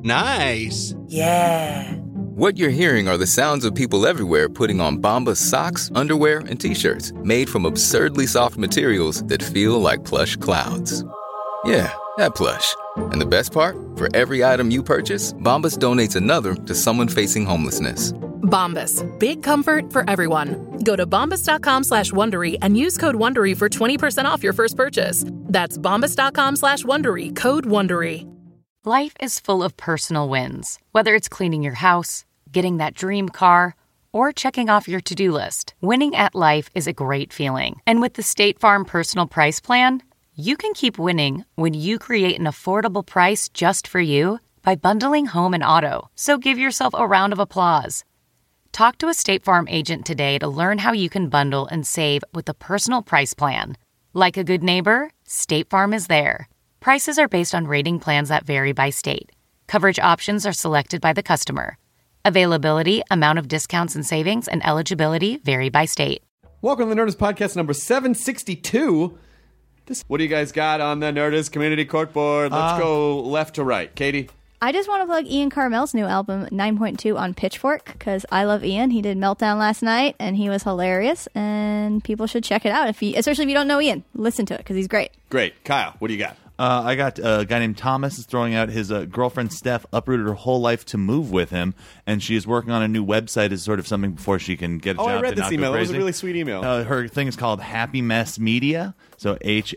Nice. Yeah. What you're hearing are the sounds of people everywhere putting on Bombas socks, underwear, and T-shirts made from absurdly soft materials that feel like plush clouds. Yeah, that plush. And the best part? For every item you purchase, Bombas donates another to someone facing homelessness. Bombas. Big comfort for everyone. Go to bombas.com/Wondery and use code Wondery for 20% off your first purchase. That's bombas.com/Wondery, code Wondery. Life is full of personal wins, whether it's cleaning your house, getting that dream car, or checking off your to-do list. Winning at life is a great feeling. And with the State Farm Personal Price Plan, you can keep winning when you create an affordable price just for you by bundling home and auto. So give yourself a round of applause. Talk to a State Farm agent today to learn how you can bundle and save with the Personal Price Plan. Like a good neighbor, State Farm is there. Prices are based on rating plans that vary by state. Coverage options are selected by the customer. Availability, amount of discounts and savings, and eligibility vary by state. Welcome to the Nerdist Podcast number 762. What do you guys got on the Nerdist Community Corkboard? Let's go left to right. Katie? I just want to plug Ian Carmel's new album, 9.2, on Pitchfork, because I love Ian. He did Meltdown last night, and he was hilarious, and people should check it out, especially if you don't know Ian. Listen to it, because he's great. Great. Kyle, what do you got? I got a guy named Thomas is throwing out his girlfriend Steph uprooted her whole life to move with him, and she is working on a new website as sort of something before she can get a job. I read to this not email. Go It was crazy. a really sweet email. Her thing is called Happy Mess Media, so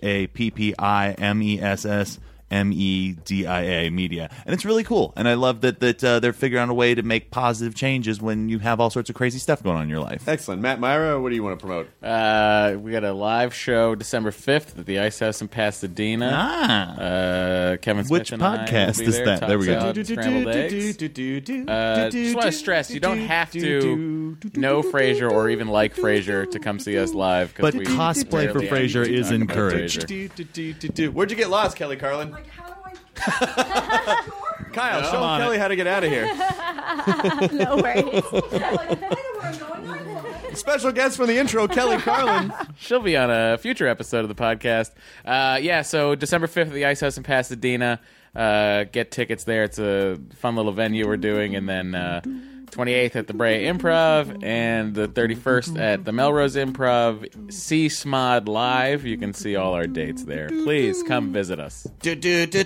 HAPPIMESS MEDIA media, and it's really cool. And I love that they're figuring out a way to make positive changes when you have all sorts of crazy stuff going on in your life. Excellent. Matt Myra, what do you want to promote? We got a live show December 5th at the Ice House in Pasadena. Kevin Smith Which and I podcast will be is there. that? There we go. Talks about scrambled eggs. Just want to stress, you don't have to know Frasier or even like Frasier to come see us live. But cosplay for Frasier is encouraged. Where'd you get lost, Kelly Carlin? Kyle, show Kelly how to get out of here. No worries. Special guest from the intro, Kelly Carlin. She'll be on a future episode of the podcast. So December 5th at the Ice House in Pasadena. Get tickets there. It's a fun little venue we're doing. And then 28th at the Brea Improv, and the 31st at the Melrose Improv. See Smod live. You can see all our dates there. Please come visit us. They're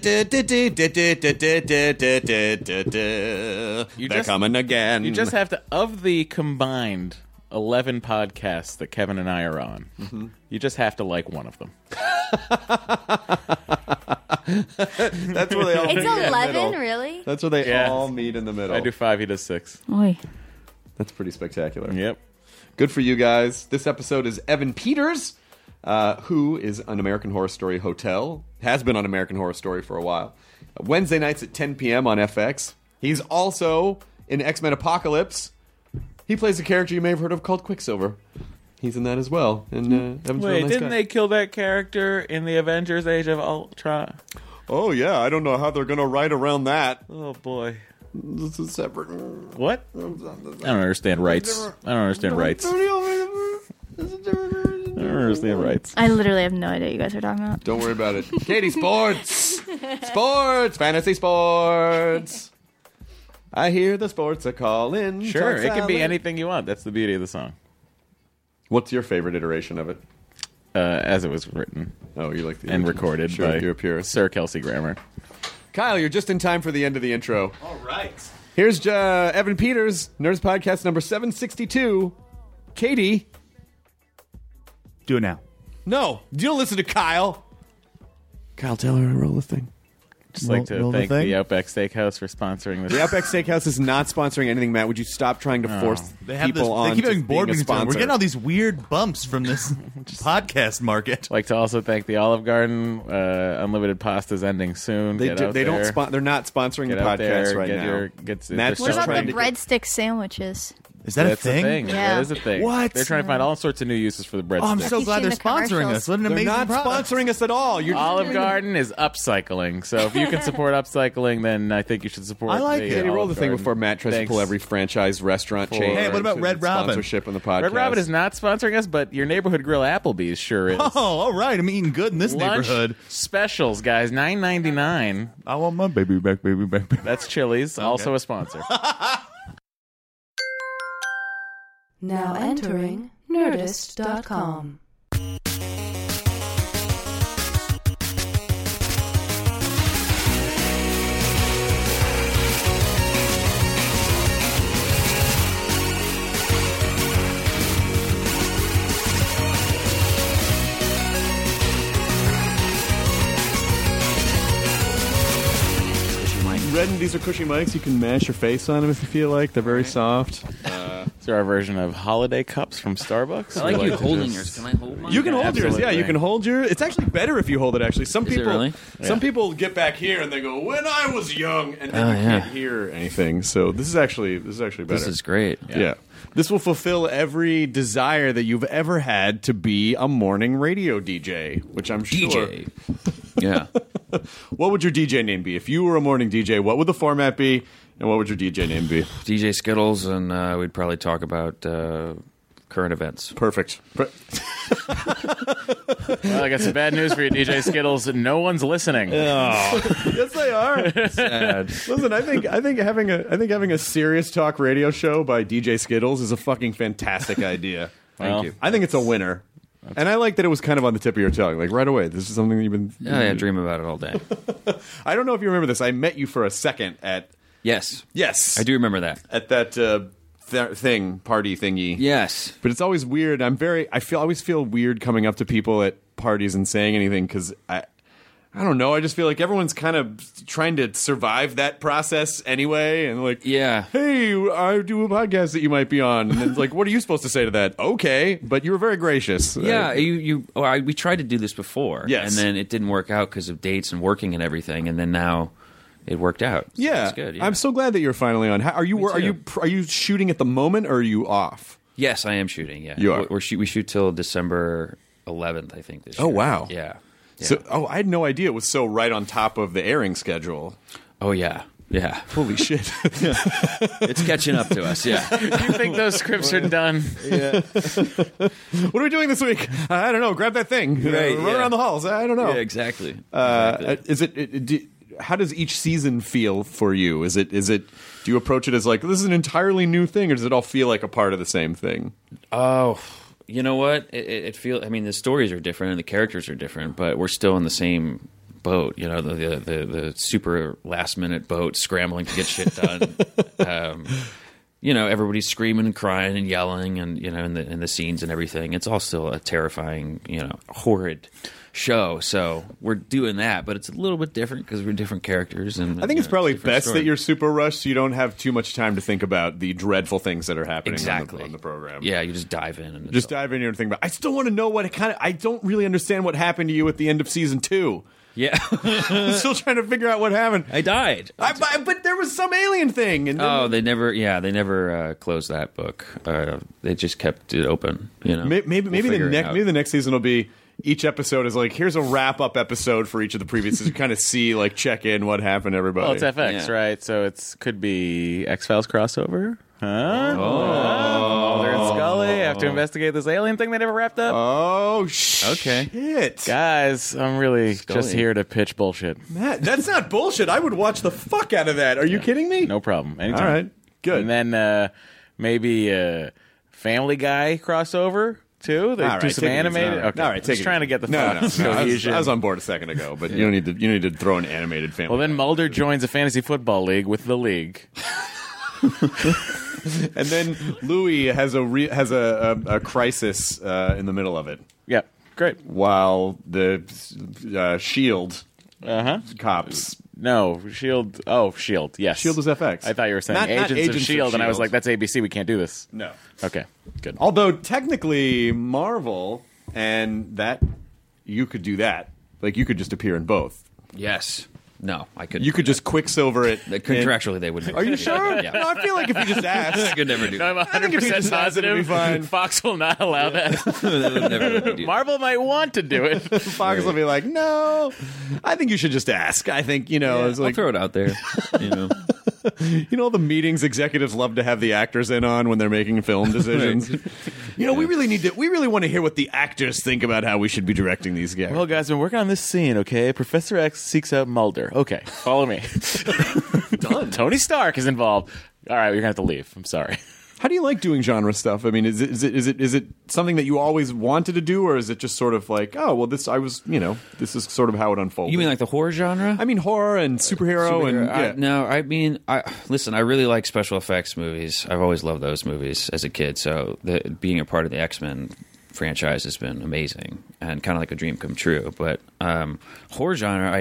coming again. You just have to, of the combined 11 podcasts that Kevin and I are on, you just have to like one of them. That's where they all meet It's in the 11, middle. really? That's where they all meet in the middle. I do 5, he does 6. Oy. That's pretty spectacular. Yep. Good for you guys. This episode is Evan Peters, who is on American Horror Story Hotel, has been on American Horror Story for a while. Wednesday nights at 10 p.m. on FX. He's also in X-Men Apocalypse. He plays a character you may have heard of called Quicksilver. He's in that as well. And Evan's a real nice didn't guy. they kill that character in the Avengers Age of Ultron? Oh, yeah. I don't know how they're going to write around that. Oh, boy. This is separate. What? I don't understand rights. I don't understand rights. I literally have no idea what you guys are talking about. Don't worry about it. Katie, sports! Sports! Fantasy sports! I hear the sports are calling. Sure, Talk it can be salad. anything you want. That's the beauty of the song. What's your favorite iteration of it? As it was written. Oh, you like the and original. recorded Sure, by you're a purist. Sir Kelsey Grammer. Kyle, you're just in time for the end of the intro. All right. Here's Evan Peters, Nerds Podcast number 762. Katie. Do it now. No, you don't listen to Kyle. Kyle, tell her to roll the thing. Just like to thank the Outback Steakhouse for sponsoring this. The Outback Steakhouse is not sponsoring anything, Matt. Would you stop trying to force They have people on They keep having to board being a meetings. We're sponsor? getting all these weird bumps from this podcast market. Like to also thank the Olive Garden. Unlimited Pasta's ending soon. They Get do, out they there. don't. They're not sponsoring Get the out podcast there, right get now. your- Matt's they're What just about trying the to get- breadstick sandwiches? Is that That's a thing? Yeah. That is a thing. What? They're trying to find all sorts of new uses for the breadsticks. Oh, I'm so Keep glad they're seeing the sponsoring commercials. us. What an They're amazing not product. sponsoring us at all. You're Olive Garden is upcycling, so if you can support upcycling, then I think you should support. I like the, it. Katie, roll Olive the thing Garden. before Matt tries to pull every franchise restaurant chain. Hey, what about Red Robin? Sponsorship on the podcast. Red Robin is not sponsoring us, but your neighborhood grill Applebee's sure is. Oh, all right. I'm eating good in this Lunch neighborhood. specials, guys, $9.99. I want my baby back, baby back. That's Chili's, also a sponsor. Now entering Nerdist.com. These are cushy mics. You can mash your face on them if you feel like. They're very soft. These are our version of holiday cups from Starbucks. I like We you to holding just- yours. Can I hold mine? You can hold yours. Absolutely. Yeah, you can hold your. It's actually better if you hold it. Actually, some Is it people, really? some people get back here and they go, "When I was young," and then Oh, you yeah. can't hear anything. So this is actually better. This is great. Yeah. This will fulfill every desire that you've ever had to be a morning radio DJ, which I'm sure. DJ. Yeah. What would your DJ name be? If you were a morning DJ, what would the format be? And what would your DJ name be? DJ Skittles, and we'd probably talk about current events. Perfect. Well, I got some bad news for you, DJ Skittles. No one's listening. Yes, they are. Sad. Listen, I think having a serious talk radio show by DJ Skittles is a fucking fantastic idea. Well, Thank you. I think it's a winner. And I like that it was kind of on the tip of your tongue, like right away. This is something that you've been. Oh, yeah, dream about it all day. I don't know if you remember this. I met you for a second at. Yes. Yes, I do remember that. at that party thingy. Yes. But it's always weird. I always feel weird coming up to people at parties and saying anything because I don't know. I just feel like everyone's kind of trying to survive that process anyway, and like, Yeah. hey, I do a podcast that you might be on, and then it's like, what are you supposed to say to that? Okay, but you were very gracious. Yeah, we tried to do this before. Yes. And then it didn't work out because of dates and working and everything, and then now it worked out. So yeah. it's good. Yeah. I'm so glad that you're finally on. Are you shooting at the moment, or are you off? Yes, I am shooting, yeah. You are. We shoot till December 11th, I think, this year. Oh, wow. Yeah. So, I had no idea it was so right on top of the airing schedule. Oh, yeah. Yeah. Holy shit. It's catching up to us, yeah. Do you think those scripts are done? What are we doing this week? I don't know. Grab that thing. Right, Run yeah. around the halls. I don't know. Yeah, exactly. Is how does each season feel for you? Is it do you approach it as like this is an entirely new thing, or does it all feel like a part of the same thing? Oh, you know what? It feels. I mean, the stories are different and the characters are different, but we're still in the same boat. You know, the super last minute boat scrambling to get shit done. You know, everybody's screaming and crying and yelling, and you know, in the scenes and everything. It's all still a terrifying, you know, horrid show. So we're doing that, but it's a little bit different because we're different characters. And I think it's probably different best story. that you're super rushed, so you don't have too much time to think about the dreadful things that are happening exactly on the program. Yeah, you just dive in and Just dive in here and think about. I still want to know I don't really understand what happened to you at the end of season 2. yeah. I'm still trying to figure out what happened. I died. But there was some alien thing. And Oh, they never closed that book. They just kept it open. You know, maybe We'll figure it out. the next season will be each episode is like here's a wrap up episode for each of the previous. You kind of see like check in what happened, everybody. Well, it's FX, Yeah. right? So it could be X-Files crossover. Huh? Mulder and Scully have to investigate this alien thing they never wrapped up. Oh Okay. shit, Guys, I'm really Scully. just here to pitch bullshit. Matt, that's not bullshit. I would watch the fuck out of that. Are you kidding me? No problem. Anytime. All right, good. And then maybe Family Guy crossover too. They All right, do some take it easy. animated. All right. Okay, All right, take just it trying to easy. get the No. thoughts. I cohesion. was on board a second ago, but you need to throw an animated family. Well, then Mulder joins a fantasy football league with the league. and then Louis has a crisis in the middle of it, Yep, great. while the Shield cops. No, Shield. Oh, Shield. Yes, Shield is FX. I thought you were saying Not Agents, Agents of of Shield, and I was Shield. like, that's ABC. We can't do this. No. Okay, good. Although technically Marvel and that you could do that. Like you could just appear in both. Yes. No, I couldn't. You could just Quicksilver it. Contractually, they wouldn't. Are you sure? Yeah. No, I feel like if you just ask. I could never do No, I'm that. 100% positive. fine. Fox will not allow that. They would never let me do that. Marvel might want to do it. Fox will be like, no, I think you should just ask. I think, it's I'll like, throw it out there. all the meetings executives love to have the actors in on when they're making film decisions. We really want to hear what the actors think about how we should be directing these guys. Well, guys, we're working on this scene, okay? Professor X seeks out Mulder. Okay, follow me. Done. Tony Stark is involved. All right, you're going to have to leave. I'm sorry. How do you like doing genre stuff? I mean, is it something that you always wanted to do, or is it just sort of like, oh, well, this is sort of how it unfolded? You mean like the horror genre? I mean horror and superhero and yeah. No, I mean, listen. I really like special effects movies. I've always loved those movies as a kid. So being a part of the X-Men franchise has been amazing and kind of like a dream come true. But horror genre,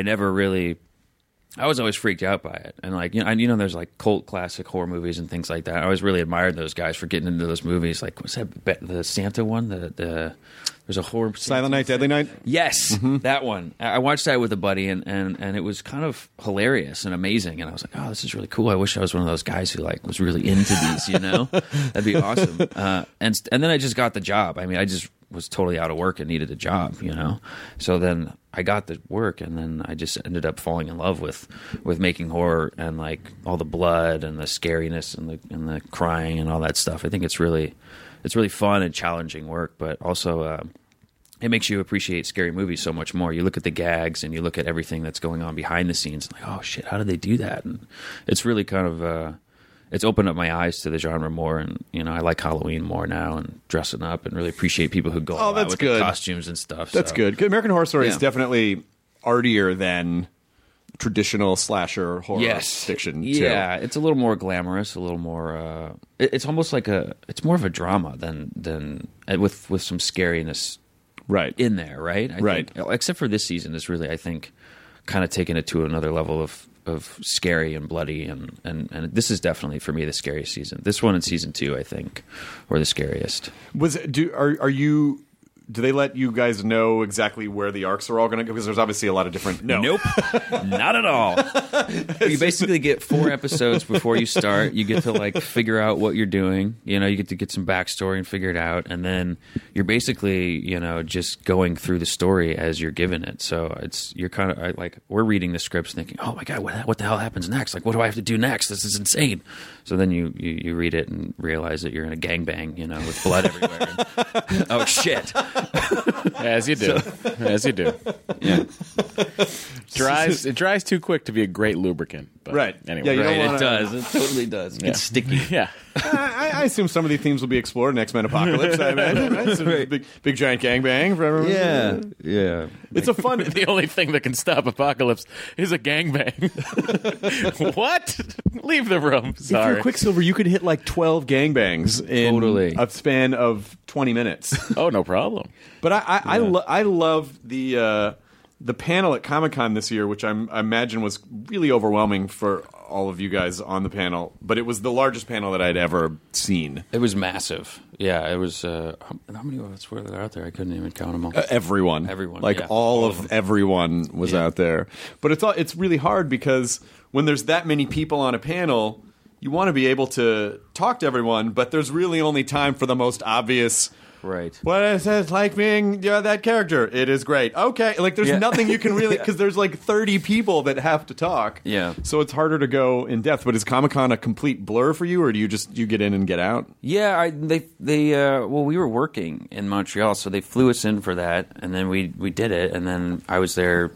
I was always freaked out by it, and there's like cult classic horror movies and things like that. I always really admired those guys for getting into those movies. Like, what's that? The Santa one? There's a horror Silent Night, Deadly Night. Yes, that one. I watched that with a buddy, and it was kind of hilarious and amazing. And I was like, oh, this is really cool. I wish I was one of those guys who was really into these. That'd be awesome. And then I just got the job. I mean, I just was totally out of work and needed a job. So then I got the work, and then I just ended up falling in love with making horror and like all the blood and the scariness and the crying and all that stuff. I think it's really fun and challenging work, but also it makes you appreciate scary movies so much more. You look at the gags and you look at everything that's going on behind the scenes, like, oh shit, how did they do that? And it's really kind of it's opened up my eyes to the genre more, and I like Halloween more now and dressing up, and really appreciate people who go all out with the costumes and stuff. That's good. American Horror Story is definitely artier than traditional slasher horror fiction. Yeah, it's a little more glamorous, a little more. It's almost like it's more of a drama than with some scariness, right, in there, right? I right. think, except for this season, is really, I think, kind of taking it to another level of scary and bloody, and this is definitely for me the scariest season. This one and season 2, I think, were the scariest. Do they let you guys know exactly where the arcs are all going to go? Because there's obviously a lot of different... Nope. Not at all. You basically get 4 episodes before you start. You get to figure out what you're doing. You get to get some backstory and figure it out. And then you're basically, just going through the story as you're given it. So you're kind of we're reading the scripts thinking, oh my God, what the hell happens next? What do I have to do next? This is insane. So then you read it and realize that you're in a gangbang, with blood everywhere. And, oh shit. As you do. As you do. Yeah. It dries too quick to be a great lubricant. But right. Anyway. Yeah, you don't Right, wanna... it does. It totally does. Yeah. It's sticky. Yeah. I assume some of these themes will be explored in X-Men Apocalypse, I imagine, right? So big giant gangbang for everyone. Yeah. Yeah. It's a fun... The only thing that can stop Apocalypse is a gangbang. What? Leave the room. If Sorry. you're Quicksilver, you could hit 12 gangbangs in Totally. a span of 20 minutes. Oh, no problem. But I love the panel at Comic-Con this year, which I imagine was really overwhelming for all of you guys on the panel. But it was the largest panel that I'd ever seen. It was massive. Yeah, it was. How many of us were there out there? I couldn't even count them all. Everyone. All of everyone was out there. But it's really hard because when there's that many people on a panel, you want to be able to talk to everyone, but there's really only time for the most obvious. Right. What is it like being that character? It is great. Okay. There's nothing you can really... Because there's 30 people that have to talk. Yeah. So it's harder to go in depth. But is Comic-Con a complete blur for you, or do you get in and get out? Yeah, we were working in Montreal, so they flew us in for that, and then we did it, and then I was there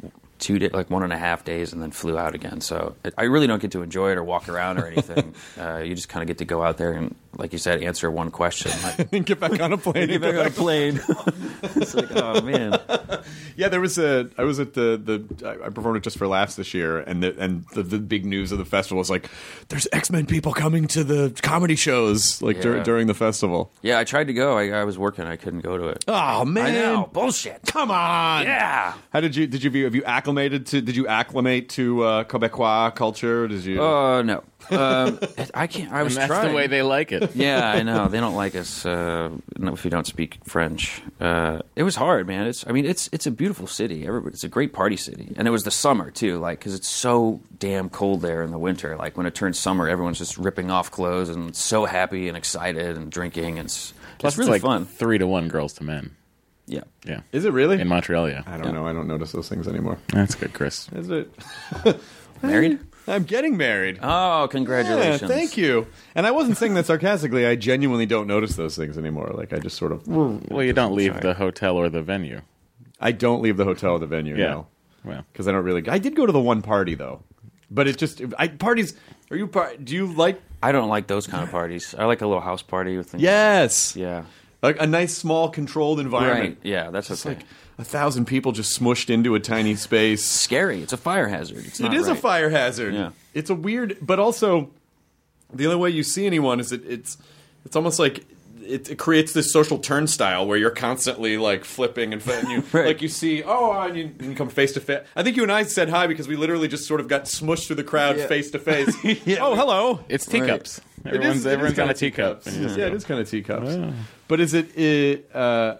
1.5 days, and then flew out again. So I really don't get to enjoy it or walk around or anything. You just kind of get to go out there and, like you said, answer one question. And get back on a plane. Get back on a plane. It's like, oh man. Yeah, I was at I performed it Just for Laughs this year, and the big news of the festival was there's X-Men people coming to the comedy shows during the festival. Yeah, I tried to go. I was working. I couldn't go to it. Oh man, I know. Bullshit. Come on. Yeah. How did you acclimate to Quebecois culture? Did you? No. I can't. I was And that's trying. the way they like it. it. Yeah, I know. They don't like us if you don't speak French. It was hard, man. It's a beautiful city. It's a great party city. And it was the summer, too, like, because it's so damn cold there in the winter. Like, when it turns summer, everyone's just ripping off clothes and so happy and excited and drinking. And Plus, it's really like fun. 3-to-1 girls to men. Yeah. Yeah. Is it really? In Montreal, yeah. I don't know. I don't notice those things anymore. That's good, Chris. Is it? Married? I'm getting married. Oh, congratulations. Yeah, thank you. And I wasn't saying that sarcastically. I genuinely don't notice those things anymore. Like, I just sort of... Well, you don't leave the hotel or the venue. I don't leave the hotel or the venue, Yeah. no. Well, Because I don't really... I did go to the one party, though. But it just... Parties... Do you like... I don't like those kind of parties. I like a little house party with things. Yes! Yeah. Like a nice, small, controlled environment. Right. Yeah, that's It's okay. like 1,000 people just smushed into a tiny space. Scary. It's a fire hazard. It is a fire hazard. Yeah. It's a weird, but also the only way you see anyone is that it's almost like it creates this social turnstile where you're constantly like flipping and you Right. like you see and you come face to face. I think you and I said hi because we literally just sort of got smushed through the crowd face to face. Oh, hello. it's teacups. It is Everyone's on kinda a teacup. Yeah, it is kind of teacups. But is it?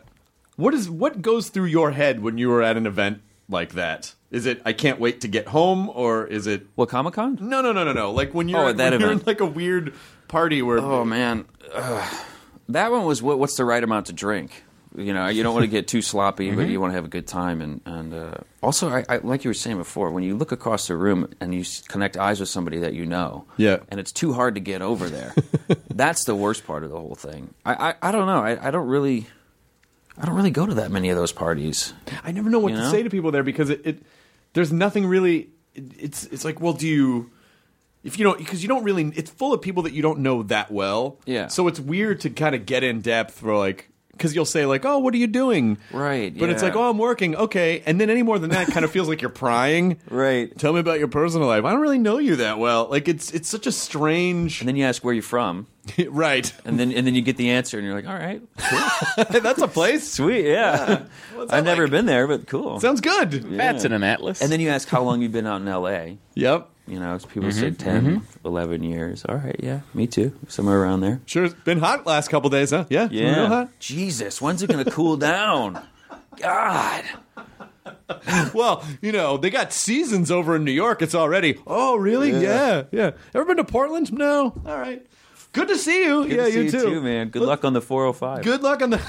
What goes through your head when you were at an event like that? Is it I can't wait to get home, or is it What, Comic-Con? no? Like when you're Oh, at that when you're in event. like a weird party where Oh, man. That one was what's the right amount to drink? You know, you don't want to get too sloppy, but you want to have a good time. And also, I like you were saying before, when you look across the room and you connect eyes with somebody that you know, Yeah. and it's too hard to get over there, that's the worst part of the whole thing. I don't know. I don't really go to that many of those parties. I never know what You to know? say to people there because it there's nothing really. It's like, well, do you? If you don't, because you don't really, it's full of people that you don't know that well. Yeah. So it's weird to kind of get in depth for like, because you'll say like, oh, what are you doing? Right, But it's yeah. like, oh, I'm working. Okay. And then any more than that kind of feels like you're prying. Right. Tell me about your personal life. I don't really know you that well. Like it's such a strange. And then you ask where you're from, Right. and then you get the answer, and you're like, all right, That's a place. sweet, yeah. What's that I've never like? been there, but cool. Sounds good. That's in an atlas. And then you ask how long you've been out in L.A. Yep. You know, people say 10, 11 years. All right, yeah, me too. Somewhere around there. Sure. It's been hot last couple days, huh? Yeah. Yeah. Real hot. Jesus, when's it going to cool down? God. Well, you know, they got seasons over in New York. It's already. Oh, really? Yeah. Ever been to Portland? No. All right. Good to see you. Good yeah, to see you too. man. Good luck on the 405. Good luck on the.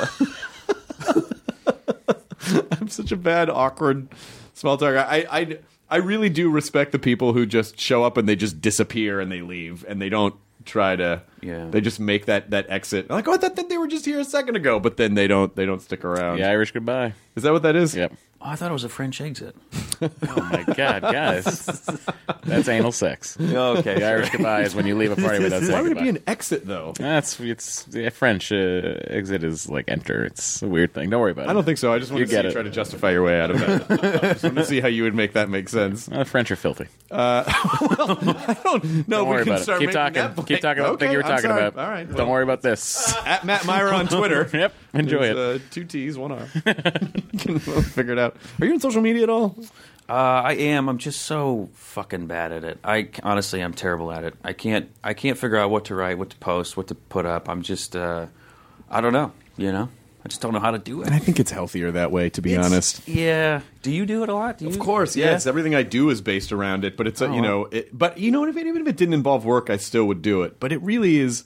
Yeah. I'm such a bad, awkward small talk. I really do respect the people who just show up and they just disappear and they leave and they don't try to. Yeah. They just make that exit. Like, oh, I thought that they were just here a second ago, but then they don't stick around. the Irish goodbye. Is that what that is? Yep. Oh, I thought it was a French exit. Oh my God, guys, that's anal sex. Okay. The Irish goodbye is when you leave a party without saying Why would it goodbye. be an exit though? It's the French exit is like enter. It's a weird thing. Don't worry about it. I don't think so. I just want You to see get you it. try to justify your way out of that. I just want to see how you would make that make sense. The French are filthy. I don't know. Don't worry we can about it. start Keep making talking. that Keep talking about the thing you were I'm talking sorry. about. All right. Don't worry about this. At Matt Meyer on Twitter. Yep. Enjoy it. It's, 2 T's, 1 R. Can figure it out. Are you on social media at all? I am. I'm just so fucking bad at it. Honestly, I'm terrible at it. I can't figure out what to write, what to post, what to put up. I'm just, I don't know. You know, I just don't know how to do it. And I think it's healthier that way, to be honest. Yeah. Do you do it a lot? Do you? Of course, yes. Everything I do is based around it, but it's you know, but you know what? Even if it didn't involve work, I still would do it. But it really is.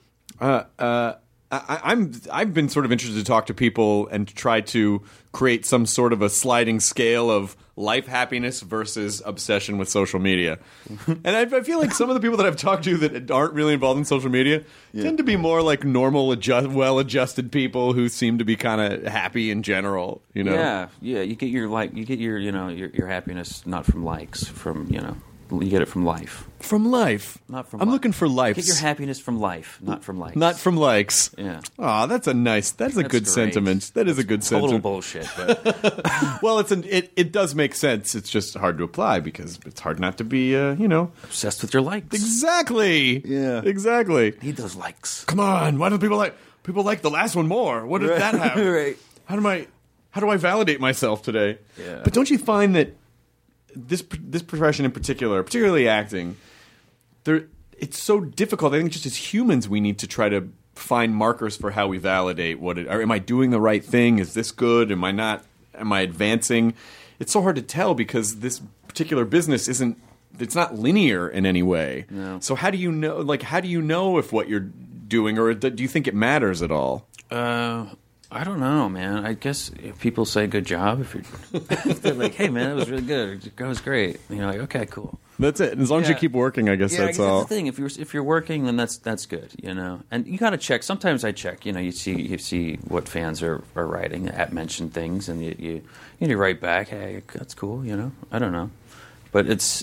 I've been sort of interested to talk to people and try to create some sort of a sliding scale of life happiness versus obsession with social media. And I feel like some of the people that I've talked to that aren't really involved in social media tend to be more like normal, well-adjusted people who seem to be kind of happy in general. You know? Yeah. You get your you know your happiness not from likes, from you get it from life. From life. Not from I'm life. looking for life. Get your happiness from life, not from likes. Not from likes. Yeah. Aw, that's a good great. sentiment. That is a good Total sentiment. bullshit. But Well, it does make sense. It's just hard to apply because it's hard not to be, obsessed with your likes. Exactly. Yeah. Exactly. Need those likes. Come on. Why do people like the last one more? What did that have? Right. How do I validate myself today? Yeah. But don't you find that this profession in particular, particularly acting, it's so difficult. I think just as humans, we need to try to find markers for how we validate am I doing the right thing? Is this good? Am I not? Am I advancing? It's so hard to tell because this particular business it's not linear in any way. No. So how do you know? Like, how do you know if what you're doing, or do you think it matters at all? I don't know, man. I guess if people say good job, if they're like, hey, man, that was really good. It was great. And you're like, okay, cool. That's it. As long as you keep working, I guess that's all. That's the thing. If you're working, then that's good, you know. And you gotta check. Sometimes I check. You know, you see what fans are writing at mentioned things, and you write back, hey, that's cool. You know, I don't know, but that's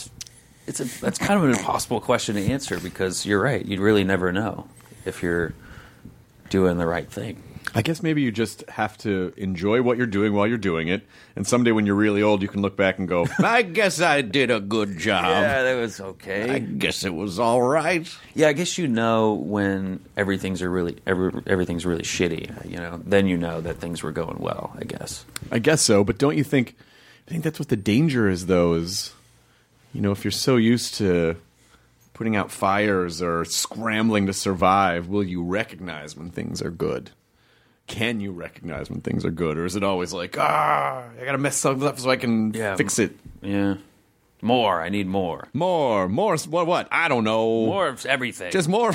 kind of an impossible question to answer because you're right. You'd really never know if you're doing the right thing. I guess maybe you just have to enjoy what you're doing while you're doing it, and someday when you're really old, you can look back and go, I guess I did a good job. Yeah, that was okay. I guess it was all right. Yeah, I guess you know when everything's really shitty, you know. Then you know that things were going well, I guess. I guess so, but don't you think I think that's what the danger is, though, is, you know, if you're so used to putting out fires or scrambling to survive, will you recognize when things are good? Can you recognize when things are good? Or is it always like, I gotta mess something up so I can fix it? Yeah. More. I need more. More. What? I don't know. More of everything. Just more.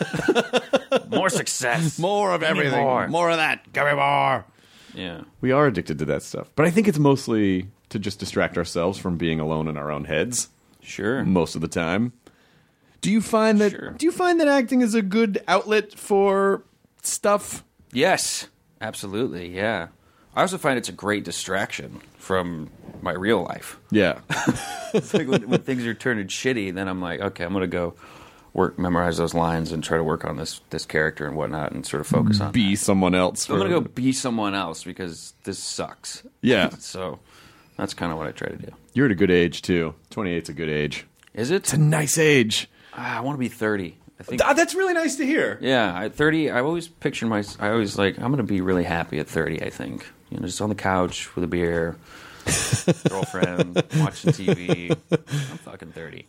More success. More of everything. More of that. Give me more. Yeah. We are addicted to that stuff. But I think it's mostly to just distract ourselves from being alone in our own heads. Sure. Most of the time. Do you find that acting is a good outlet for stuff? Yes, absolutely, yeah. I also find it's a great distraction from my real life. Yeah. It's like when things are turning shitty, then I'm like, okay, I'm going to go memorize those lines and try to work on this character and whatnot and sort of focus on Be someone else. I'm going to go be someone else because this sucks. Yeah. So that's kind of what I try to do. You're at a good age, too. 28's a good age. Is it? It's a nice age. I want to be 30. I think that's really nice to hear. Yeah, at 30, I always picture I always like, I'm going to be really happy at 30, I think. You know, just on the couch with a beer, girlfriend, watching TV. I'm fucking 30.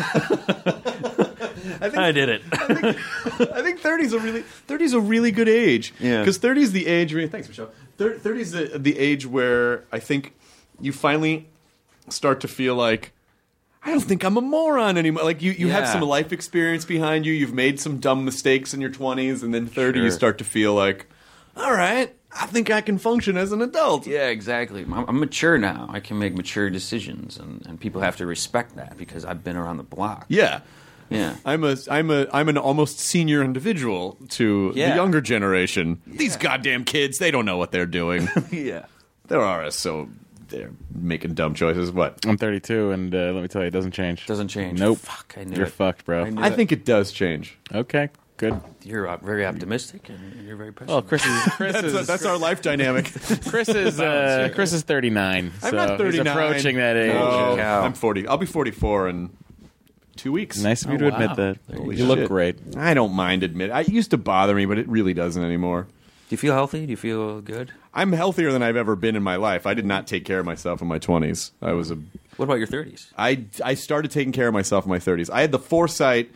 I did it. I think 30's a really good age. Yeah. Because 30 is the age where, thanks, Michelle. 30 is the age where I think you finally start to feel like, I don't think I'm a moron anymore. Like, you have some life experience behind you. You've made some dumb mistakes in your 20s, and then 30 you start to feel like, all right, I think I can function as an adult. Yeah, exactly. I'm mature now. I can make mature decisions, and people have to respect that because I've been around the block. Yeah. Yeah. I'm an almost senior individual to the younger generation. Yeah. These goddamn kids, they don't know what they're doing. Yeah. They're making dumb choices. What? I'm 32, and let me tell you, it doesn't change. Doesn't change. Nope. Fuck, I knew You're it. fucked, bro. I think it does change. Okay, good. You're very optimistic, and you're very pessimistic. Well, That's our life dynamic. Chris is 39. I'm so not 39. He's approaching that age. Oh, I'm 40. I'll be 44 in 2 weeks. Nice of you to admit that. Holy you look shit. great. I don't mind admitting. It used to bother me, but it really doesn't anymore. Do you feel healthy? Do you feel good? I'm healthier than I've ever been in my life. I did not take care of myself in my 20s. What about your 30s? I started taking care of myself in my 30s. I had the foresight,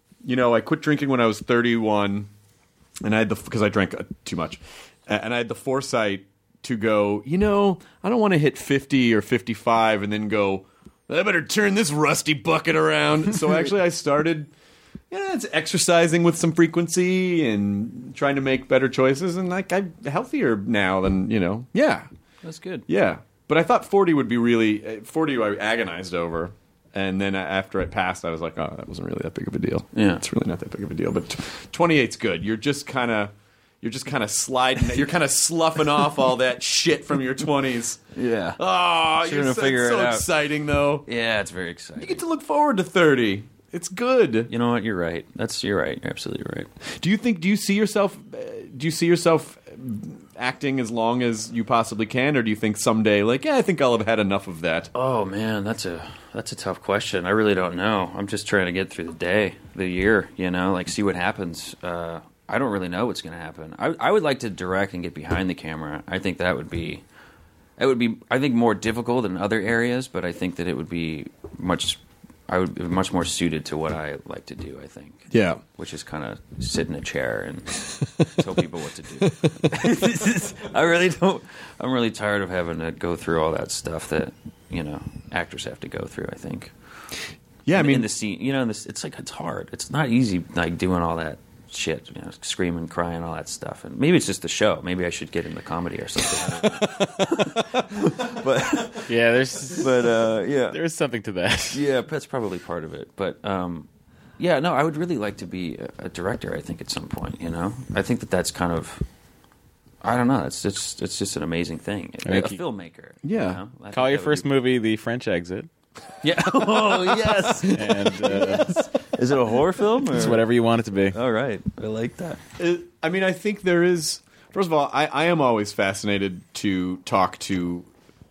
I quit drinking when I was 31, and because I drank too much, and I had the foresight to go, I don't want to hit 50 or 55 and then go, I better turn this rusty bucket around. So actually I started... it's exercising with some frequency and trying to make better choices, and I'm healthier now than Yeah, that's good. Yeah, but I thought 40 would be really 40. I agonized over, and then after it passed, I was like, oh, that wasn't really that big of a deal. Yeah, it's really not that big of a deal. But 28's good. You're just kind of sliding. You're kind of sloughing off all that shit from your 20s. Yeah. Oh, you're gonna figure it out. So exciting, though. Yeah, it's very exciting. You get to look forward to 30. It's good. You know what? You're right. You're right. You're absolutely right. Do you see yourself acting as long as you possibly can, or do you think someday, I think I'll have had enough of that? Oh man, that's a tough question. I really don't know. I'm just trying to get through the year, see what happens. I don't really know what's going to happen. I would like to direct and get behind the camera. I think that would be I think more difficult in other areas, but I think that it would be much I would be much more suited to what I like to do, I think. Yeah. Which is kind of sit in a chair and tell people what to do. I really don't. I'm really tired of having to go through all that stuff that, actors have to go through, I think. Yeah, I mean, in the scene, it's like, it's hard. It's not easy, like, doing all that shit, screaming, crying, all that stuff. And maybe it's just the show. Maybe I should get into comedy or something. But Yeah, yeah, there's something to that. yeah, that's probably part of it. But yeah, no, I would really like to be a director. I think at some point, I think that's kind of, I don't know. It's just an amazing thing. A filmmaker. Yeah. Call your first movie The French Exit. Yeah. Oh yes. And Is it a horror film? Or? it's whatever you want it to be. All right, I like that. I mean, I think there is. First of all, I am always fascinated to talk to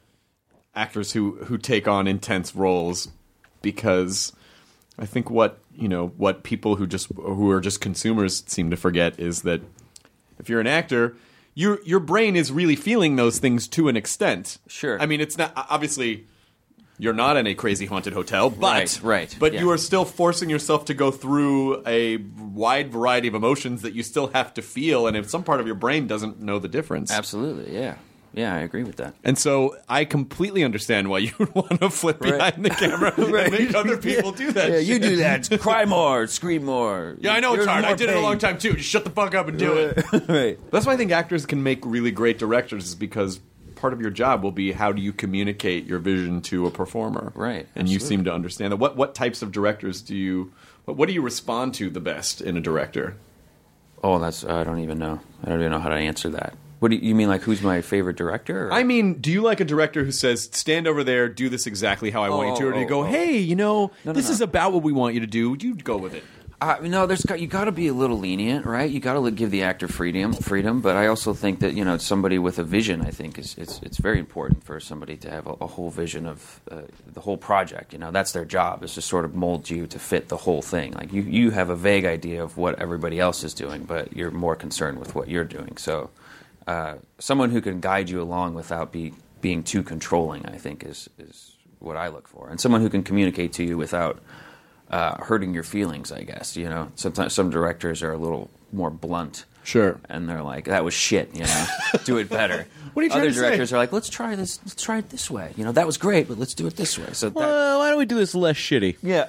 actors who take on intense roles, because I think what people who are just consumers seem to forget is that if you're an actor, your brain is really feeling those things to an extent. Sure. I mean, it's not obviously. You're not in a crazy haunted hotel, but right. But Yeah. you are still forcing yourself to go through a wide variety of emotions that you still have to feel, and if some part of your brain doesn't know the difference. Absolutely, yeah. Yeah, I agree with that. And so I completely understand why you would want to flip behind the camera and make other people do that. Yeah, shit. you do that. Cry more, scream more. Yeah, I know it's There's hard. I more did it a pain. long time too. Just shut the fuck up and do it. Right. That's why I think actors can make really great directors, is because part of your job will be how do you communicate your vision to a performer. Right, And you absolutely. seem to understand that. What types of directors what do you respond to the best in a director? Oh, I don't even know. I don't even know how to answer that. What do you mean, like who's my favorite director? Or? I mean, do you like a director who says, stand over there, do this exactly how I want you to, or do you go, hey, this is about what we want you to do, would you go with it? No, you got to be a little lenient, right? You got to give the actor freedom. But I also think that somebody with a vision, I think it's very important for somebody to have a whole vision of the whole project. That's their job, is to sort of mold you to fit the whole thing. Like you have a vague idea of what everybody else is doing, but you're more concerned with what you're doing. So someone who can guide you along without being too controlling, I think, is what I look for, and someone who can communicate to you without hurting your feelings, I guess. Sometimes some directors are a little more blunt. Sure. And they're like, that was shit, do it better. What are you trying Other to say? directors are like, let's try this, let's try it this way. That was great, but let's do it this way. So Why don't we do this less shitty? yeah.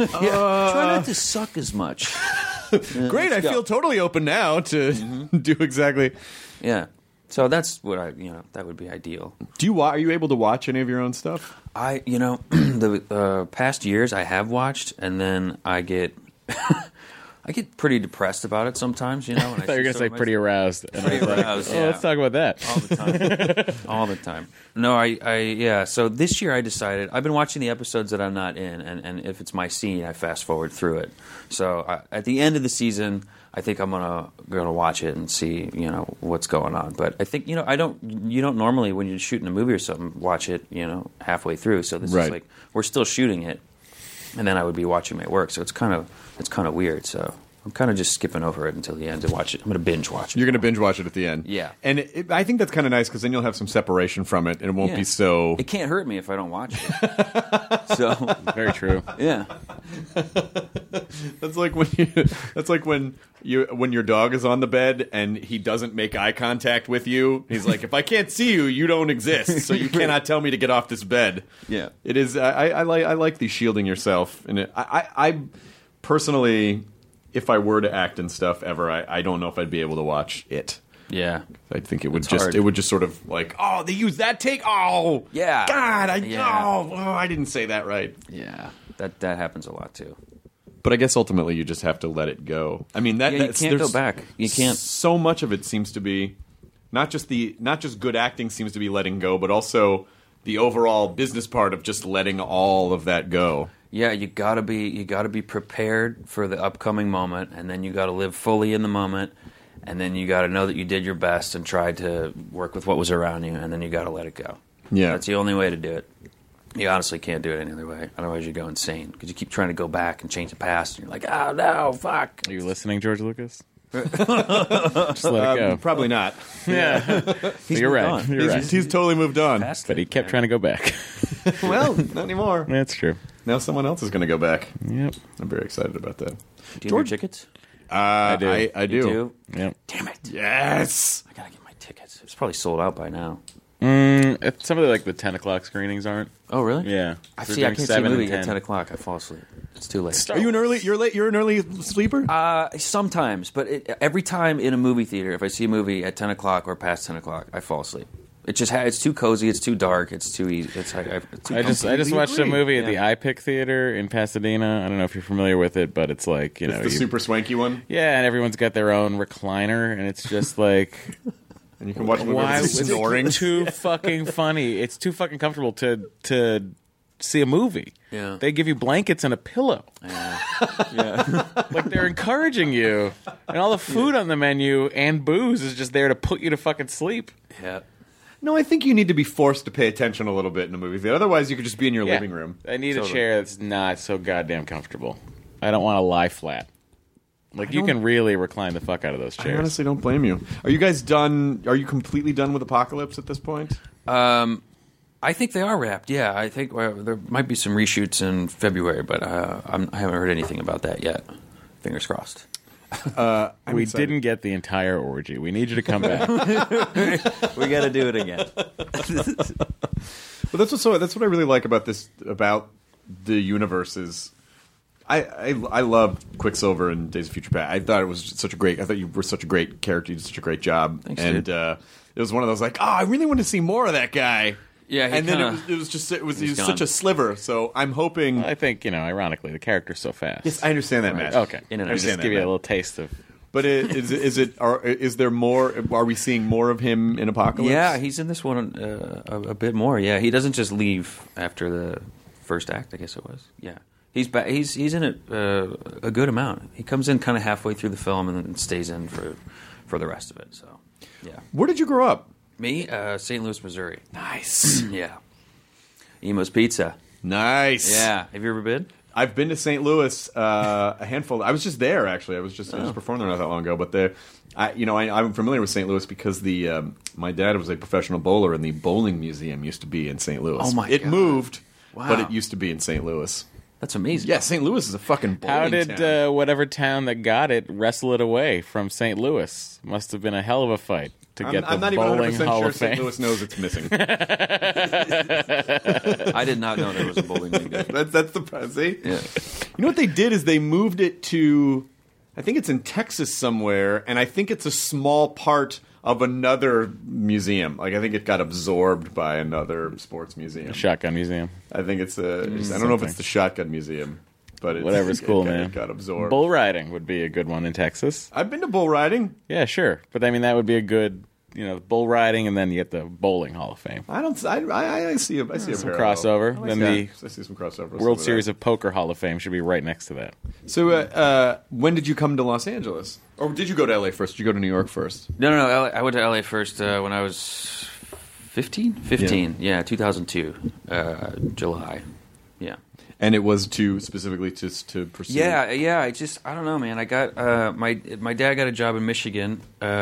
Try not to suck as much. Great, I feel totally open now to do exactly. Yeah. So that's what that would be ideal. Are you able to watch any of your own stuff? The past years I have watched, and then I get I get pretty depressed about it sometimes. When I I thought you were going to say pretty aroused. And Pretty I was like, aroused, oh, yeah. let's talk about that. all the time. All the time. No, yeah. So this year I decided I've been watching the episodes that I'm not in, and if it's my scene, I fast forward through it. So at the end of the season, I think I'm gonna watch it and see what's going on. But I think you don't normally, when you're shooting a movie or something, watch it halfway through. So this Right. is like we're still shooting it, and then I would be watching my work. So it's kind of weird. So I'm kind of just skipping over it until the end to watch it. I'm going to binge watch it. You're going to binge watch it at the end. Yeah. And I think that's kind of nice, because then you'll have some separation from it, and it won't Yeah. be so... It can't hurt me if I don't watch it. So Very true. yeah, That's like when your dog is on the bed and he doesn't make eye contact with you. He's like, if I can't see you, you don't exist, so you cannot tell me to get off this bed. Yeah. It is. I like the shielding yourself. And I personally, if I were to act and stuff ever, I don't know if I'd be able to watch it. yeah. I think it would hard. it would just sort of like, oh, they used that take. Oh, Yeah. God, Yeah. I didn't say that right. Yeah, that happens a lot too. But I guess ultimately you just have to let it go. I mean, Yeah, you that's, can't go there's back. You can't. So much of it seems to be not just good acting seems to be letting go, but also the overall business part of just letting all of that go. Yeah, you gotta be prepared for the upcoming moment, and then you gotta live fully in the moment, and then you gotta know that you did your best and tried to work with what was around you, and then you gotta let it go. Yeah. That's the only way to do it. You honestly can't do it any other way. Otherwise, you go insane because you keep trying to go back and change the past, and you're like, oh no, fuck. Are you listening, George Lucas? Just let it go. Probably not. Yeah. You're right. on. You're right. He's totally moved on. Past But he it. kept trying to go back. Well, not anymore. That's true. Now someone else is going to go back. Yep. I'm very excited about that. Do you have your tickets? I do. I do. You do? Yep. Damn it. Yes. I gotta get my tickets. It's probably sold out by now. Some of the 10 o'clock screenings aren't. Oh, really? Yeah. I They're see. I doing can't see a 7 and movie at 10. 10 o'clock. I fall asleep. It's too late. Are you an early? You're late. You're an early sleeper. Sometimes, but every time in a movie theater, if I see a movie at 10 o'clock or past 10 o'clock, I fall asleep. It just it's too cozy. It's too dark. It's too easy. It's like I just watched a movie at the Yeah. iPic Theater in Pasadena. I don't know if you're familiar with it, but it's like It's the super swanky one, yeah, and everyone's got their own recliner, and it's just like. and you can watch the movie Why with was snoring. it too fucking funny? It's too fucking comfortable to see a movie. Yeah. They give you blankets and a pillow. Yeah. Like they're encouraging you. And all the food on the menu and booze is just there to put you to fucking sleep. Yeah. No, I think you need to be forced to pay attention a little bit in a movie theater. Otherwise, you could just be in your Yeah. living room. I need Totally. a chair that's not so goddamn comfortable. I don't want to lie flat. Like you can really recline the fuck out of those I chairs. honestly don't blame you. Are you guys done? Are you completely done with Apocalypse at this point? I think they are wrapped. Yeah, I think there might be some reshoots in February, but I haven't heard anything about that yet. Fingers crossed. I'm we excited. didn't get the entire orgy. We need you to come back. We got to do it again. But that's what I really like about the universe is I love Quicksilver and Days of Future Past. I thought you were such a great character. You did such a great job. Thanks, and dude. it was one of those like, I really want to see more of that guy. Yeah, and then it was he's such a sliver. So I'm hoping. I think, ironically, the character's so fast. Yes, I understand that, Matt. Okay. In and I out. just understand give that, you a Matt. little taste of... But is there more? Are we seeing more of him in Apocalypse? Yeah, he's in this one a bit more. Yeah, he doesn't just leave after the first act. I guess it was. Yeah, he's back. He's in it a good amount. He comes in kind of halfway through the film and then stays in for the rest of it. So, yeah. Where did you grow up? Me, St. Louis, Missouri. Nice. Yeah. Emo's Pizza. Nice. Yeah. Have you ever been? I've been to St. Louis a handful. I was just there actually. I just performed there not that long ago. But I'm familiar with St. Louis because my dad was a professional bowler, and the bowling museum used to be in St. Louis. Oh, my It God. moved, Wow. but it used to be in St. Louis. That's amazing. Yeah, St. Louis is a fucking bowling How did town. whatever town that got it wrestle it away from St. Louis? Must have been a hell of a fight to get I'm the not even Bowling 100% Hall sure of Fame. St. Louis knows it's missing. I did not know there was a bowling league there. That's the see. Yeah. You know what they did is they moved it to, I think it's in Texas somewhere, and I think it's a small part of another museum. Like I think it got absorbed by another sports museum. Shotgun Museum. I think it's I don't know if it's the Shotgun Museum, but Whatever's cool, man. It got absorbed. Bull riding would be a good one in Texas. I've been to bull riding. Yeah, sure. But I mean, that would be a good, bull riding, and then you get the Bowling Hall of Fame. I see a Some parallel. crossover. Then Yeah, the I see some crossover. World Series of Poker Hall of Fame should be right next to that. So when did you come to Los Angeles? Or did you go to LA first? Did you go to New York first? No. I went to LA first when I was 15? 15, yeah 2002, July. Yeah. And it was specifically to pursue. Yeah. I don't know, man. I got my dad got a job in Michigan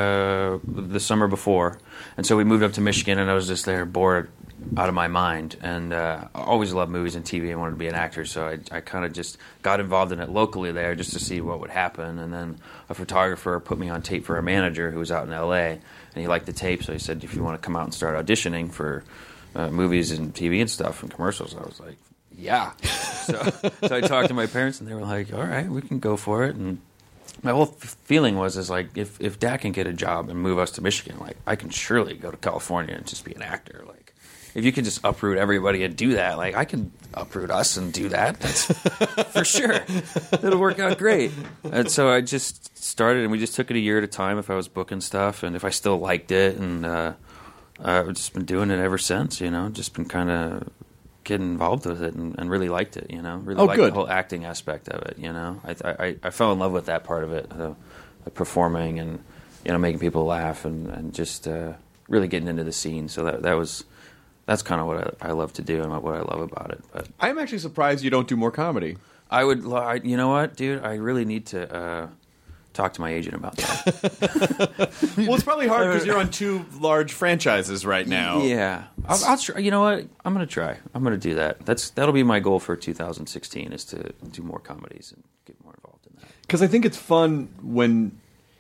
the summer before, and so we moved up to Michigan, and I was just there bored out of my mind, and I always loved movies and TV and wanted to be an actor, so I kind of just got involved in it locally there just to see what would happen, and then a photographer put me on tape for a manager who was out in L.A., and he liked the tape, so he said, if you want to come out and start auditioning for movies and TV and stuff and commercials, I was like, yeah. So I talked to my parents, and they were like, all right, we can go for it, and my whole feeling was like, if Dad can get a job and move us to Michigan, like, I can surely go to California and just be an actor, like, if you can just uproot everybody and do that, like, I can uproot us and do that. That's for sure. It'll work out great. And so I just started, and we just took it a year at a time if I was booking stuff and if I still liked it. And I've just been doing it ever since, just been kind of getting involved with it and really liked it, really liked good. the whole acting aspect of it, I fell in love with that part of it, performing and, making people laugh and just really getting into the scene. So that's kind of what I love to do and what I love about it. But I'm actually surprised you don't do more comedy. I would, you know what, dude? I really need to talk to my agent about that. Well, it's probably hard because you're on 2 large franchises right now. Yeah, I'll try. You know what? I'm going to try. I'm going to do that. That'll be my goal for 2016 is to do more comedies and get more involved in that. Because I think it's fun when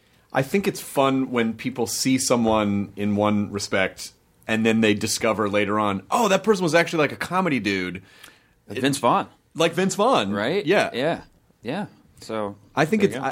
people see someone in one respect and then they discover later on, oh, that person was actually like a comedy dude. Vince Vaughn. Like Vince Vaughn. Right? Yeah. Yeah. So I think it's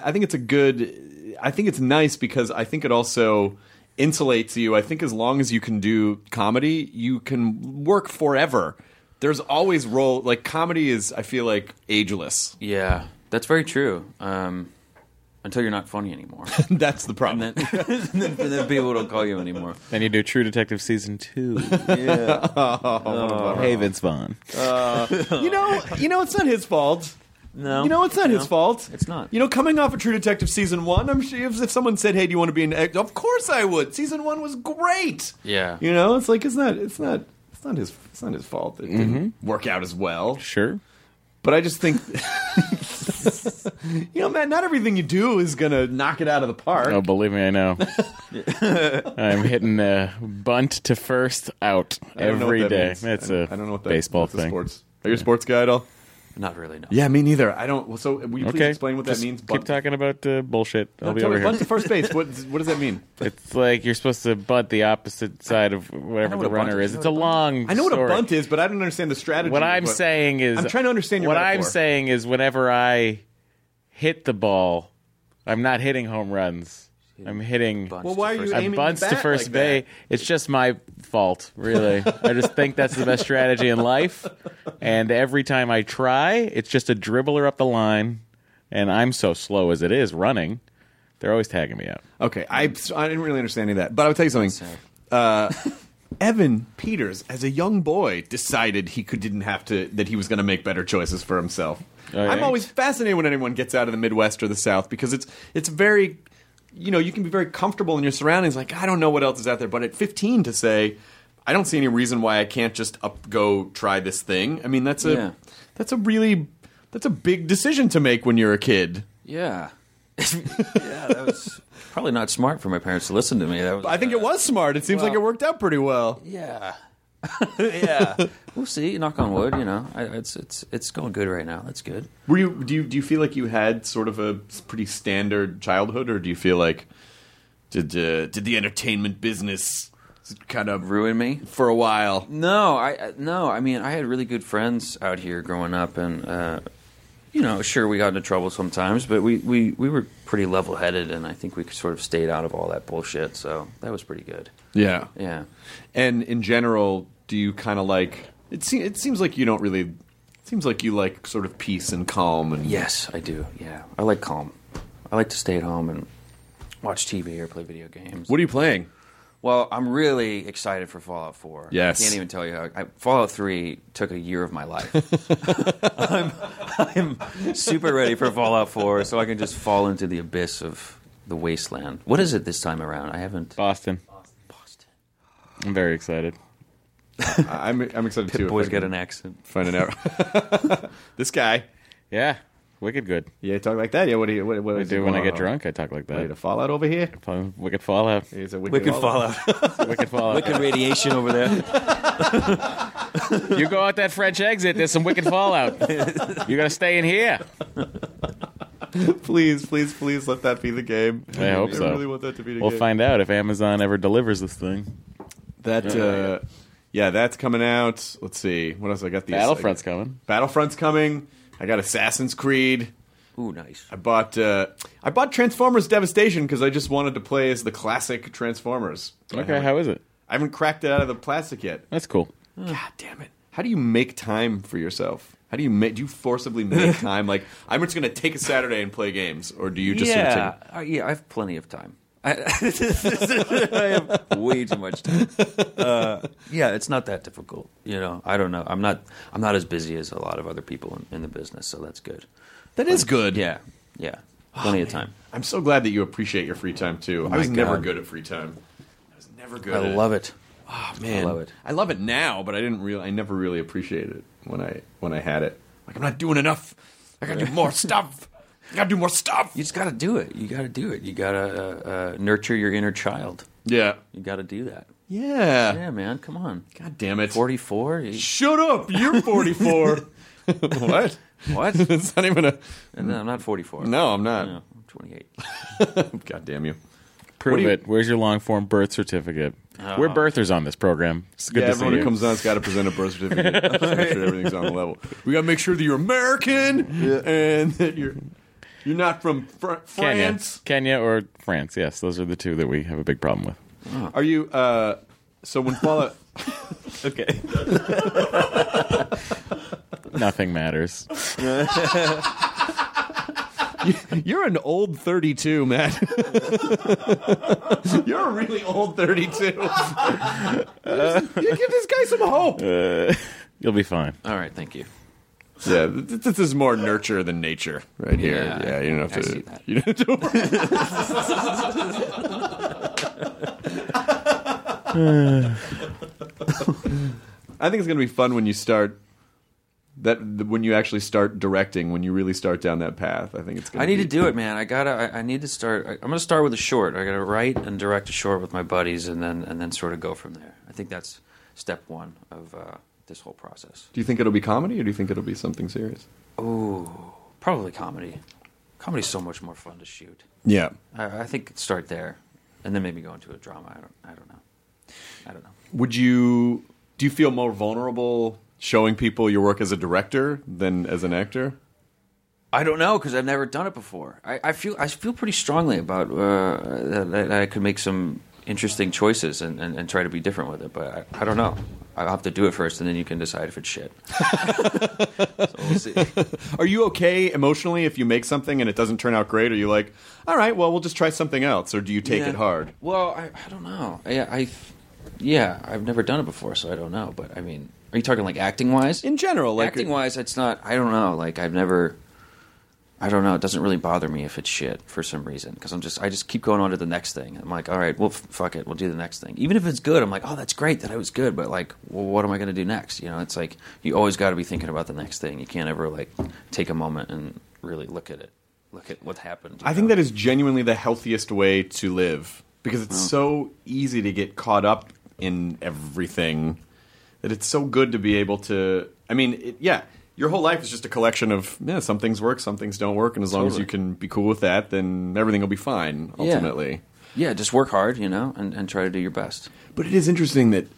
nice because I think it also insulates you. I think as long as you can do comedy, you can work forever. There's always like comedy is, I feel like, ageless. Yeah, that's very true. Until you're not funny anymore. That's the problem. And then people don't call you anymore. Then you do True Detective Season 2. Yeah. Hey, Vince Vaughn. You know, it's not his fault. No. You know, it's not his fault. It's not. You know, coming off of True Detective Season 1, I'm sure if someone said, hey, do you want to be an actor? Of course I would. Season 1 was great. Yeah. You know, it's like, it's not his fault. It didn't work out as well. Sure. But I just think, you know, man, not everything you do is going to knock it out of the park. Oh, believe me, I know. I'm hitting bunt to first out I don't know what every that day. means. That's I a don't know what that baseball that's a thing. sports. Are you a sports guy at all? Not really, no. Yeah, me neither. I don't. Well, so will you please Okay. explain what that Just means? Keep talking about bullshit. I'll be Tell over me, here. bunt to first base. What does that mean? It's like you're supposed to bunt the opposite side of whatever what the a bunt runner is. is. It's a long I know what a story. bunt is, but I don't understand the strategy. What I'm But saying is... I'm trying to understand your What I'm metaphor. saying is whenever I hit the ball, I'm not hitting home runs. I'm hitting... Bunts Well, why to are first you I'm aiming bunts the to bat first like base. that? It's just my fault, really. I just think that's the best strategy in life. And every time I try, it's just a dribbler up the line. And I'm so slow as it is running. They're always tagging me out. Okay, I didn't really understand any of that, but I will tell you something. Evan Peters, as a young boy, decided that he was going to make better choices for himself. Oh, yeah? I'm always fascinated when anyone gets out of the Midwest or the South because it's very, you know, you can be very comfortable in your surroundings. Like, I don't know what else is out there, but at 15 to say, I don't see any reason why I can't just go try this thing. I mean, that's a big decision to make when you're a kid. Yeah. Yeah, that was probably not smart for my parents to listen to me. That was, I think it was smart. It seems like it worked out pretty well. Yeah. Yeah. We'll see. Knock on wood, you know. It's going good right now. That's good. Do you feel like you had sort of a pretty standard childhood, or do you feel like did the entertainment business kind of Ruin me? for a while? No, I mean, I had really good friends out here growing up, and you know, sure, we got into trouble sometimes, but we were pretty level-headed, and I think we sort of stayed out of all that bullshit, so that was pretty good. Yeah. Yeah. And in general, do you kind of like it? Seems like you don't really. It seems like you like sort of peace and calm. And Yes, I do. Yeah, I like calm. I like to stay at home and watch TV or play video games. What are you playing? Well, I'm really excited for Fallout 4. Yes. I can't even tell you how. Fallout 3 took a year of my life. I'm super ready for Fallout 4 so I can just fall into the abyss of the wasteland. What is it this time around? I haven't... Boston. I'm very excited. I'm excited too. Boys if I get can an accent. find it out. This guy. Yeah, wicked good. Yeah, talk like that. Yeah, what I is do it? when I get drunk. I talk like Ready to that. Fallout over here. Wicked Fallout. He's a Wicked Fallout. Wicked Fallout. Wicked radiation over there. You go out that French exit. There's some wicked Fallout. You gotta stay in here. Please let that be the game. I hope so. I really want that to be the We'll game. find out if Amazon ever delivers this thing. That. Yeah, that's coming out. Let's see. What else I got? Battlefront's coming. Battlefront's coming. I got Assassin's Creed. Ooh, nice. I bought Transformers Devastation because I just wanted to play as the classic Transformers. Okay, how is it? I haven't cracked it out of the plastic yet. That's cool. God damn it! How do you make time for yourself? How do you do you forcibly make time? Like, I'm just going to take a Saturday and play games, or do you just sort of take... Yeah, I have plenty of time. I have way too much time. Yeah, it's not that difficult. You know, I don't know. I'm not as busy as a lot of other people in the business, so that's good. That is good. Yeah, plenty of time. I'm so glad that you appreciate your free time too. I was my never God. good at free time. I was never good. I at love it. Oh man, I love it. I love it now, but I never really appreciated it when I had it. Like, I'm not doing enough. I got to do more stuff. I gotta do more stuff. You just got to do it. You got to do it. You got to nurture your inner child. Yeah. You got to do that. Yeah. Yeah, man. Come on. God damn it. 44. Shut up. You're 44. What? What? It's not even a... No, I'm not 44. No, I'm not. No, I'm 28. God damn you. Prove it. Where's your long form birth certificate? We're birthers on this program. It's good to see everyone you. who comes on has got to present a birth certificate. Just make sure everything's on the level. We got to make sure that you're American and that you're not from France. Kenya or France. Yes, those are the two that we have a big problem with. Are you? So when Fallout. Okay. Nothing matters. You're an old 32, Matt. You're a really old 32. You give this guy some hope. You'll be fine. All right. Thank you. Yeah, this is more nurture than nature right here. Yeah, you don't have I to. see that. You don't have to. I think it's going to be fun when you start. When you actually start directing, when you really start down that path, I think it's going to I need to do it, man. I need to start. I'm going to start with a short. I got to write and direct a short with my buddies, and then sort of go from there. I think that's step one of this whole process. Do you think it'll be comedy, or do you think it'll be something serious? Oh, probably comedy. Comedy's so much more fun to shoot. Yeah. I think start there, and then maybe go into a drama. I don't know. Do you feel more vulnerable showing people your work as a director than as an actor? I don't know, because I've never done it before. I feel pretty strongly about that I could make some interesting choices and try to be different with it, but I don't know. I'll have to do it first, and then you can decide if it's shit. So we'll see. Are you okay emotionally if you make something and it doesn't turn out great? Are you like, all right, well, we'll just try something else, or do you take it hard? Well, I don't know. I've never done it before, so I don't know. But I mean, are you talking like acting wise? In general, like acting wise, it's not. I don't know. Like I've never. I don't know. It doesn't really bother me if it's shit for some reason, because I just keep going on to the next thing. I'm like, all right, well, fuck it, we'll do the next thing. Even if it's good, I'm like, oh, that's great that it was good, but like, well, what am I going to do next? You know, it's like you always got to be thinking about the next thing. You can't ever like take a moment and really look at it, look at what happened. I think that is genuinely the healthiest way to live, because it's so easy to get caught up in everything that it's so good to be able to. I mean, your whole life is just a collection of, some things work, some things don't work, and as long as you can be cool with that, then everything will be fine, ultimately. Yeah, just work hard, and try to do your best. But it is interesting that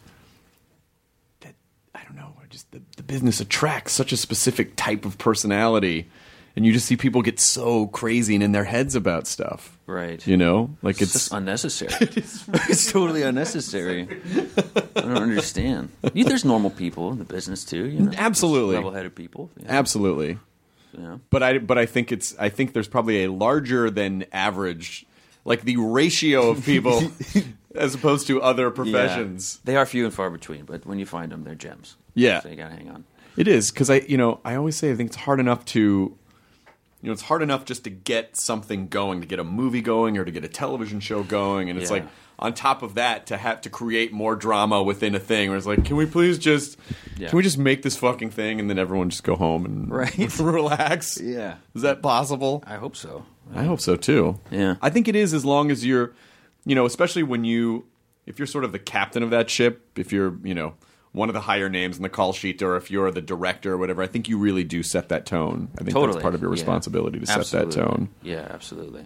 I don't know, just the business attracts such a specific type of personality, and you just see people get so crazy and in their heads about stuff. Right. You know? Like It's just unnecessary. It's totally unnecessary. I don't understand. There's normal people in the business too. Absolutely. Level-headed people. Absolutely. Yeah. But I think there's probably a larger than average, like the ratio of people as opposed to other professions. Yeah. They are few and far between, but when you find them, they're gems. Yeah. So you gotta hang on. It is, because I always say I think it's hard enough to. It's hard enough just to get something going, to get a movie going or to get a television show going. And it's like, on top of that, to have to create more drama within a thing where it's like, can we just make this fucking thing and then everyone just go home and relax? Yeah. Is that possible? I hope so. I hope so too. Yeah. I think it is, as long as you're, especially if you're sort of the captain of that ship, if you're, one of the higher names in the call sheet, or if you're the director or whatever, I think you really do set that tone. I think that's part of your responsibility to set that tone. Yeah, absolutely.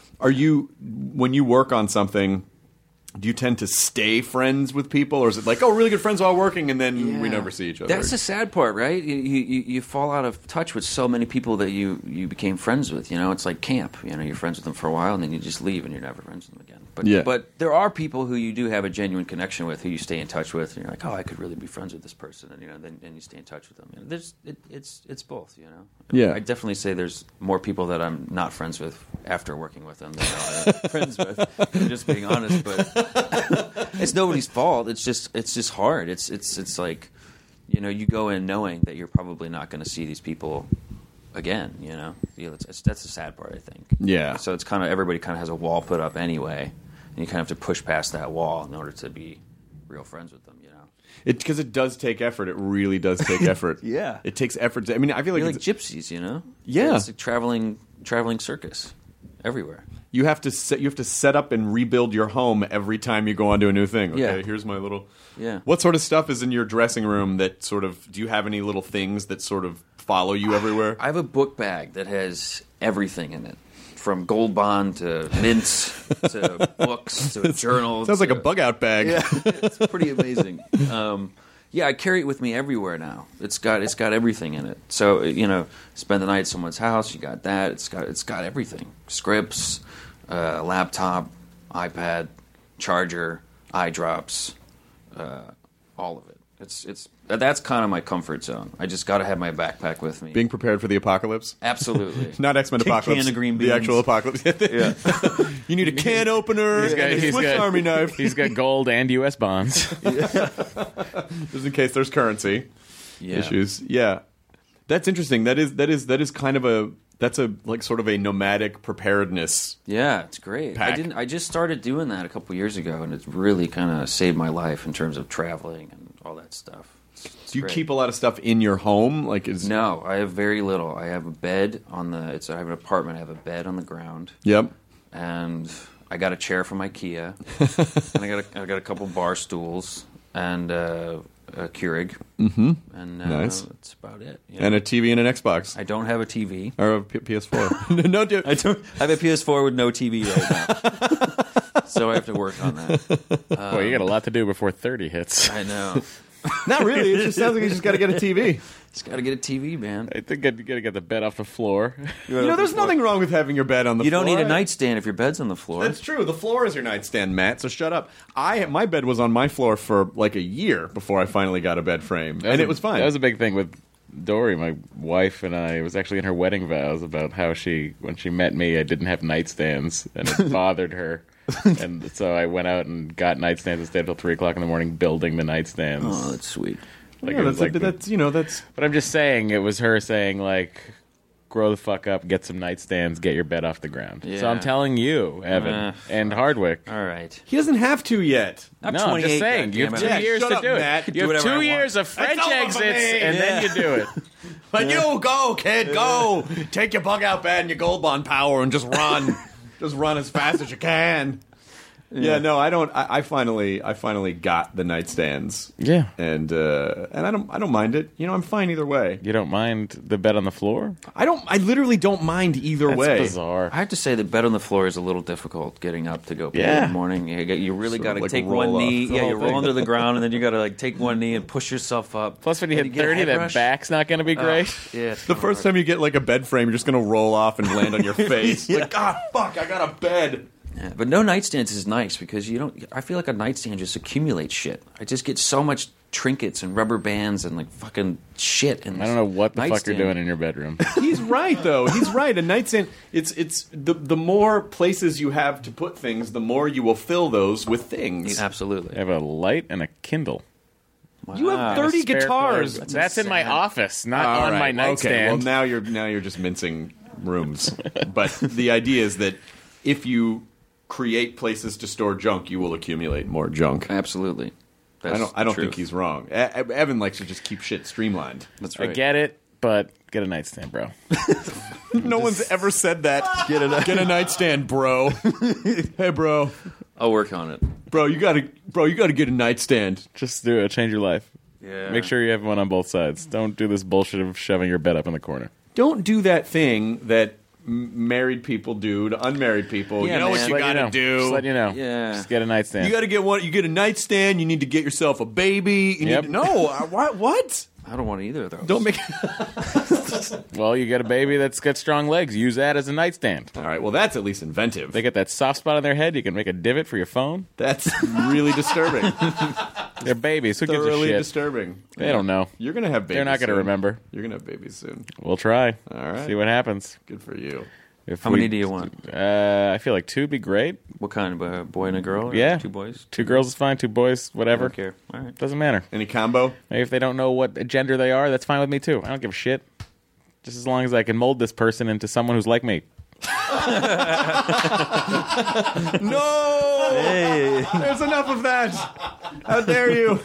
When you work on something, do you tend to stay friends with people, or is it like, oh, really good friends while working, and then we never see each other? That's the sad part, right? You fall out of touch with so many people that you became friends with. It's like camp. You're friends with them for a while, and then you just leave, and you're never friends with them again. But there are people who you do have a genuine connection with, who you stay in touch with, and you're like, oh, I could really be friends with this person, and then you stay in touch with them. It's both. Yeah. I definitely say there's more people that I'm not friends with after working with them than I'm friends with. I'm just being honest, but. It's nobody's fault. It's just hard. It's like, you go in knowing that you're probably not going to see these people again. That's the sad part, I think. Yeah. So it's kind of, everybody kind of has a wall put up anyway, and you kind of have to push past that wall in order to be real friends with them. Because it does take effort. It really does take effort. Yeah. It takes effort. I feel like You're like gypsies. Yeah. It's like traveling traveling circus everywhere. You have to set up and rebuild your home every time you go onto a new thing. Okay, Yeah. here's my little. Yeah. What sort of stuff is in your dressing room that sort of? Do you have any little things that sort of follow you everywhere? I have a book bag that has everything in it, from Gold Bond to mints to books to journals. Sounds like a to- bug out bag. Yeah, it's pretty amazing. I carry it with me everywhere now. It's got everything in it. So spend the night at someone's house. You got that. It's got everything. Scripts, laptop, iPad, charger, eye drops, all of it. That's kind of my comfort zone. I just got to have my backpack with me. Being prepared for the apocalypse. Absolutely. Not X-Men Apocalypse. Can of green the beans. actual apocalypse. Yeah. You need a can opener and a Swiss Army knife. He's got gold and U.S. bonds. Just in case there's currency Yeah. issues. Yeah, that's interesting. That is kind of that's like sort of a nomadic preparedness. Yeah, it's great. Pack. I just started doing that a couple years ago, and it's really kind of saved my life in terms of traveling and all that stuff. It's Do you great. keep a lot of stuff in your home? No, I have very little. I have a bed on the. I have an apartment. I have a bed on the ground, Yep. and I got a chair from IKEA, and I got a couple bar stools and a Keurig, and Nice. that's about it. And a TV and an Xbox I don't have a TV. or a PS4. No, dude. I have a PS4 with no TV right now, so I have to work on that. Boy, you got a lot to do before 30 hits. I know. Not really. It just sounds like you just got to get a TV. Just got to get a TV, man. I think you got to get the bed off the floor. There's nothing wrong with having your bed on the You floor. don't need a nightstand if your bed's on the floor. That's true. The floor is your nightstand, Matt. So shut up. My bed was on my floor for like a year before I finally got a bed frame, and it was fine. That was a big thing with Dory, my wife, and I. It was actually in her wedding vows about how when she met me, I didn't have nightstands, and it bothered her. And so I went out and got nightstands and stayed until 3 o'clock in the morning building the nightstands. Oh, that's sweet. Like, Yeah, it was like that's. But I'm just saying, it was her saying, like, grow the fuck up, get some nightstands, get your bed off the ground. Yeah. So I'm telling you, Evan, and Hardwick. All right. He doesn't have to yet. I'm No, I'm 28, just saying, you have goddammit. 2 Yeah, years shut to up, do it. Matt. You Do have whatever I 2 want. years of French over for exits, me. and then you do it. But you go, kid, go. Take your bug out bed and your Gold Bond power and just run. Just run as fast as you can. Yeah, no, I don't. I finally got the nightstands. Yeah. and I don't mind it. I'm fine either way. You don't mind the bed on the floor? I literally don't mind either That's way. bizarre. I have to say the bed on the floor is a little difficult getting up to go pee in Yeah. the morning. You really Sort got of to like take roll one up knee. the Yeah, whole you roll thing. onto the ground, and then you got to like take one knee and push yourself up. Plus, when you And hit get a 30, head that rush. back's not going to be great. Yeah, it's The kinda first hard. time you get like a bed frame, you're just gonna roll off and land on your face. Like, God, fuck, I got a bed. Yeah, but no nightstands is nice because you don't. I feel like a nightstand just accumulates shit. I just get so much trinkets and rubber bands and like fucking shit. And I don't know what the fuck you're doing in your bedroom. He's right, though. He's right. A nightstand. It's the more places you have to put things, the more you will fill those with things. I Absolutely. have a light and a Kindle. You have 30 Spare guitars. chords. That's in my insane. office, not All on right. my nightstand. Okay, well now you're just mincing rooms. But the idea is that if you create places to store junk, you will accumulate more junk. Absolutely. That's I don't the think truth. he's wrong. Evan likes to just keep shit streamlined. That's I right. get it, but get a nightstand, bro. No one's ever said that. Get a nightstand, bro. Hey, bro. I'll work on it. Bro, you gotta get a nightstand. Just do it. Change your life. Yeah. Make sure you have one on both sides. Don't do this bullshit of shoving your bed up in the corner. Don't do that thing that married people do to unmarried people. Yeah, you know what man. you Let gotta know. do. Just let you know. Yeah. Just get a nightstand. You gotta get one. You get a nightstand. You need to get yourself a baby. You Yep. need to, no, what? I don't want either of those. Don't make. Well, you get a baby that's got strong legs. Use that as a nightstand. All right. Well, that's at least inventive. They get that soft spot on their head. You can make a divot for your phone. That's really disturbing. They're babies. Who gives a Thoroughly shit? disturbing. They don't know. You're gonna have babies. They're not going to soon. remember. You're gonna have babies soon. We'll try. All right. See what happens. Good for you. If How we- many do you want? I feel like 2 would be great. What kind of a boy and a girl? Or Yeah. 2 boys? 2 girls is fine. 2 boys, I whatever. don't care. All right. Doesn't matter. Any combo? Maybe if they don't know what gender they are, that's fine with me too. I don't give a shit. Just as long as I can mold this person into someone who's like me. No. There's enough of that. How dare you?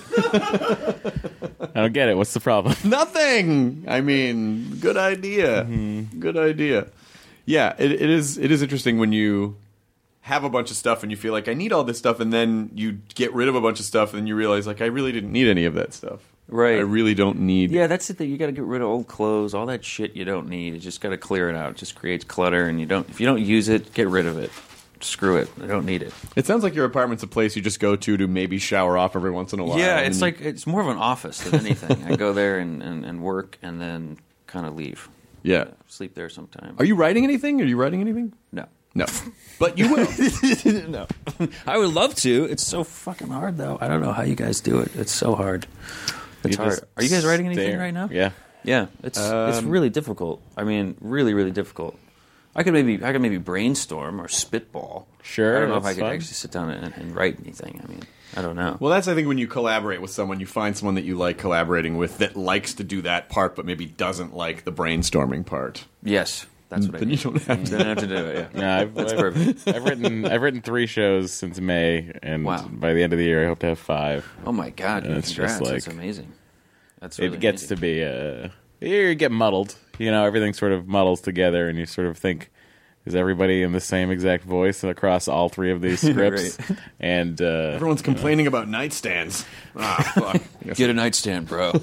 I don't get it. What's the problem? Nothing. I mean, good idea. Good idea. Yeah, it is interesting when you have a bunch of stuff and you feel like I need all this stuff, and then you get rid of a bunch of stuff and then you realize like I really didn't need any of that stuff. Right. I really don't need. Yeah, that's the thing. You got to get rid of old clothes, all that shit you don't need. You just got to clear it out. It just creates clutter, and if you don't use it, get rid of it. Screw it. I don't need it. It sounds like your apartment's a place you just go to maybe shower off every once in a while. Yeah, it's more of an office than anything. I go there and work and then kind of leave. Yeah. Sleep there sometime. Are you writing anything? Are you writing anything? No. No. But you will. No. I would love to. It's so fucking hard, though. I don't know how you guys do it. It's so hard. It's hard. Are you guys writing anything right now? Yeah. Yeah. It's really difficult. I mean, really, really difficult. I could maybe brainstorm or spitball. Sure. I don't know if I that's could fun. actually sit down and write anything. I mean, I don't know. Well, that's, I think, when you collaborate with someone, you find someone that you like collaborating with that likes to do that part but maybe doesn't like the brainstorming part. Yes. That's what Then I you mean. don't have to. Don't have to do it, yeah. No, That's perfect. I've written 3 shows since May, and Wow. by the end of the year, I hope to have 5. Oh, my God. And it's Congrats. just like- That's amazing. That's really It gets amazing. to be you get muddled. Everything sort of muddles together, and you sort of think, is everybody in the same exact voice across all 3 of these scripts? Right. And Everyone's complaining about nightstands. Ah, fuck. Get a nightstand, bro.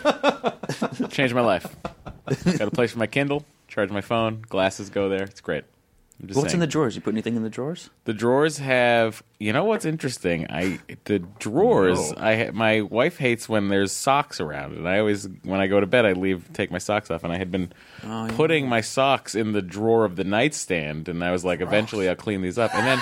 changed my life. Got a place for my Kindle, charge my phone, glasses go there. It's great. I'm just What's in saying. the drawers? You put anything in the drawers? The drawers have. You know what's interesting? The drawers. My wife hates when there's socks around, and I always, when I go to bed, take my socks off, and I had been putting my socks in the drawer of the nightstand, and I was like, eventually I'll clean these up, and then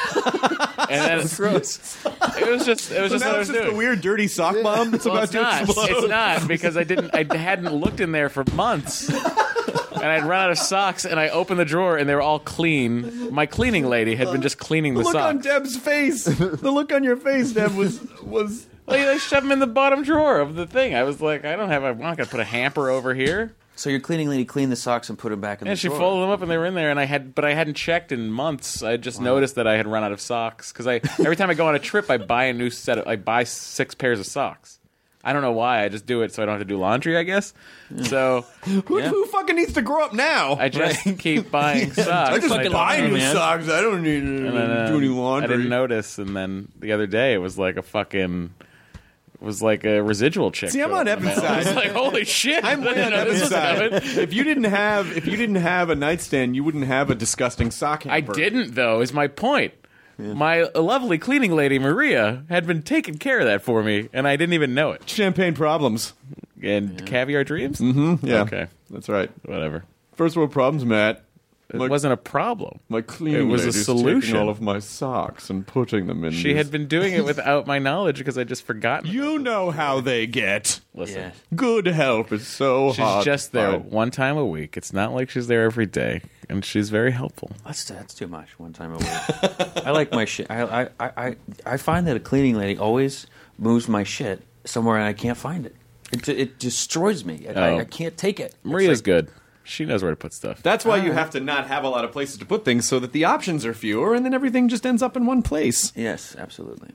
it's gross. It was just what I was doing. a weird, dirty sock bomb that's Well, about it's to not. explode. It's not because I hadn't looked in there for months. And I'd run out of socks, and I opened the drawer, and they were all clean. My cleaning lady had been just cleaning the The look on socks. Deb's face. The look on your face, Deb, was Like, I shoved them in the bottom drawer of the thing. I was like, I'm not going to put a hamper over here. So your cleaning lady cleaned the socks and put them back in the And she drawer. folded them up, and they were in there. And I hadn't checked in months. I just noticed that I had run out of socks because every time I go on a trip, I buy a new set. I buy 6 pairs of socks. I don't know why. I just do it so I don't have to do laundry, I guess. So who fucking needs to grow up now? I just keep buying socks. I just and buy don't- new socks. I don't need to and then, do any laundry. I didn't notice, and then the other day it was like a residual check. See, I'm on Evan's I side. was like, holy shit! I'm I way didn't on know this Evan's was side. coming. If you didn't have a nightstand, you wouldn't have a disgusting sock I hamper. didn't, though, is my point. My lovely cleaning lady, Maria, had been taking care of that for me, and I didn't even know it. Champagne problems. And caviar dreams? Yeah. Okay, That's right. whatever. First world problems, Matt. It wasn't a problem. My cleaning It was a lady's solution. taking all of my socks and putting them in. She these- had been doing it without my knowledge because I just forgotten. You know how they get. Listen, Yeah. Good help is so she's hard. just to there find. one time a week. It's not like she's there every day, and she's very helpful. That's too much. One time a week. I like my shit. I find that a cleaning lady always moves my shit somewhere and I can't find it. It destroys me. I can't take it. Maria's good. She knows where to put stuff. That's why you have to not have a lot of places to put things so that the options are fewer and then everything just ends up in one place. Yes, absolutely.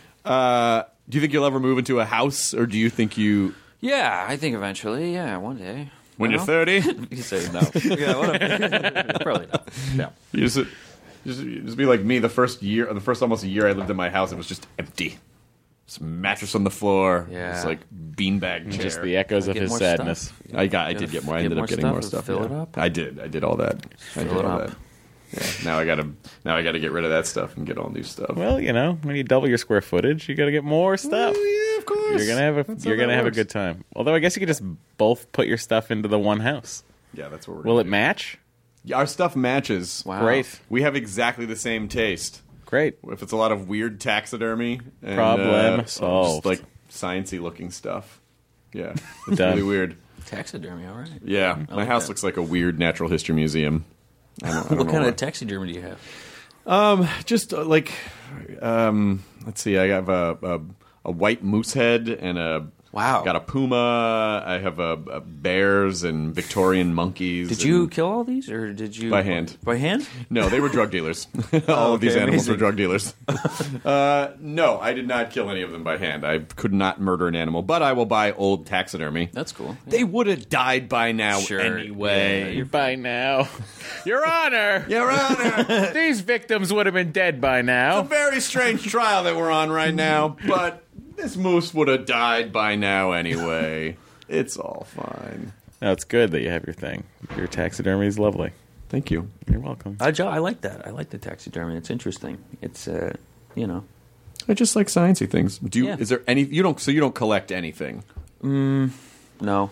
Do you think you'll ever move into a house, or do you think you... Yeah, I think eventually. Yeah, one day. When You you're know? 30, You say no. Yeah, whatever. Probably not. No. you just be like me. The first almost a year I lived in my house, it was just empty. Just mattress on the floor. Yeah. Just like beanbag chair. Just the echoes of Get his more sadness. stuff. I did get more. I Get ended more up getting stuff more or stuff. fill yeah. it up? I did all that. I did Fill it all up. that. Yeah. Now I gotta get rid of that stuff and get all new stuff. Well, when you double your square footage, you got to get more stuff. yeah, of course. You're gonna have That's a how that works. good time. Although I guess you could just both put your stuff into the one house. Yeah, that's what we're. Will gonna it do. match? Yeah, our stuff matches. Wow. Great, We have exactly the same taste. great. If it's a lot of weird taxidermy, and, Problem just solved. like sciencey looking stuff. Yeah, it's Done. really weird. Taxidermy, all right. Yeah, my like house that. looks like a weird natural history museum. I don't What know kind why. of taxidermy do you have? Just let's see. I have a white moose head and a Wow. Got a puma. I have bears and Victorian monkeys. Did you kill all these, or did you By hand. By hand? No, they were drug dealers. All of these okay, animals amazing. were drug dealers. No, I did not kill any of them by hand. I could not murder an animal, but I will buy old taxidermy. That's cool. They would have died by now Sure. anyway. You're by now. Your Honor! Your Honor! These victims would have been dead by now. A very strange trial that we're on right now, but this moose would have died by now anyway. It's all fine. No, it's good that you have your thing. Your taxidermy is lovely. Thank you. You're welcome. I like that. I like the taxidermy. It's interesting. It's you know. I just like sciencey things. Do you? Yeah. Is there any? You don't. So you don't collect anything. No.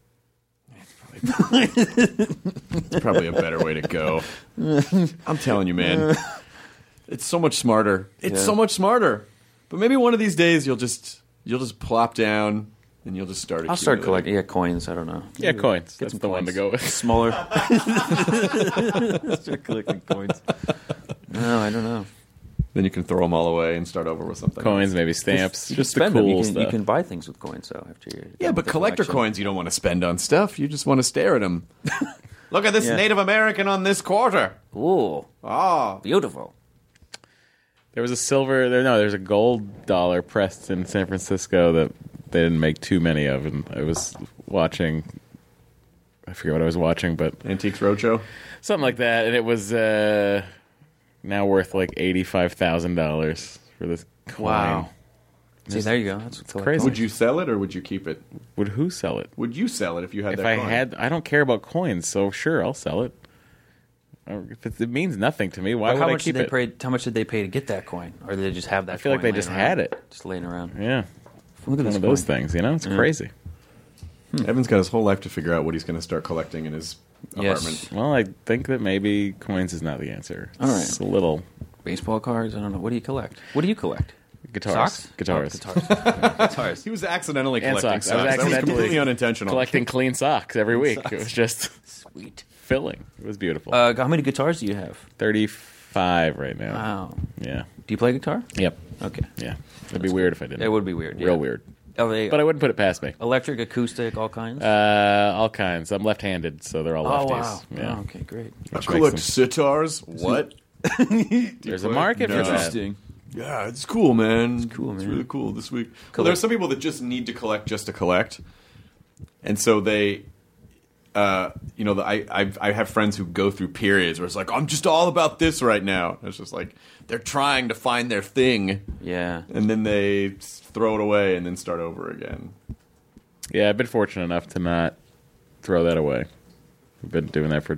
It's probably a better way to go. I'm telling you, man. It's so much smarter. It's so much smarter. But maybe one of these days you'll just plop down and you'll just start. I'll start accumulating. collecting. Yeah, coins. I don't know. Yeah, coins. Get That's some the one to coins. go with. Smaller. Start collecting coins. No, I don't know. Then you can throw them all away and start over with something. Coins, else. maybe stamps. You can Just the spend them. cool You stuff. can buy things with coins though after you're Yeah, done but with the collector collection. coins you don't want to spend on stuff. You just want to stare at them. Look at this Yeah. Native American on this quarter. Ooh, Oh, beautiful. There's a gold dollar pressed in San Francisco that they didn't make too many of, and I was watching. I forget what I was watching, but Antiques Roadshow. something like that, and it was now worth like $85,000 for this coin. Wow. See, there you go. That's crazy. Would you sell it or would you keep it? Would who sell it? Would you sell it if you had If that I coin? had, I don't care about coins, so sure, I'll sell it. If it means nothing to me, why But would how I much keep did it? they pay? How much did they pay to get that coin, or did they just have that? I feel like coin they just laying had around? it. just laying around. Yeah, Look at one this of those coin. things, you know? It's crazy. Evan's got his whole life to figure out what he's going to start collecting in his Yes. apartment. Well, I think that maybe coins is not the answer. All right. It's a little Baseball cards. I don't know. What do you collect? What do you collect? guitars. Socks? Guitars. Oh, guitars. Guitars. He was accidentally And collecting socks. I was That was accidentally completely unintentional. Collecting clean socks every week. It was just Sweet. filling. It was beautiful. How many guitars do you have? 35 right now. Wow. Yeah. Do you play guitar? Yep. Okay. Yeah. It'd be weird if I didn't. It would be weird. Real yeah. weird. Are they But I wouldn't put it past me. electric, acoustic, all kinds? All kinds. I'm left-handed, so they're all oh, lefties. wow. Yeah. Oh, okay, great. I Which collect makes sitars. What? There's a market for that. Interesting. Yeah, it's cool, man. It's cool, man. It's really cool this week. Well, Cool. there's some people that just need to collect just to collect, and so they, I have friends who go through periods where it's like, I'm just all about this right now. It's just like they're trying to find their thing, Yeah. and then they throw it away and then start over again. Yeah, I've been fortunate enough to not throw that away. I've been doing that for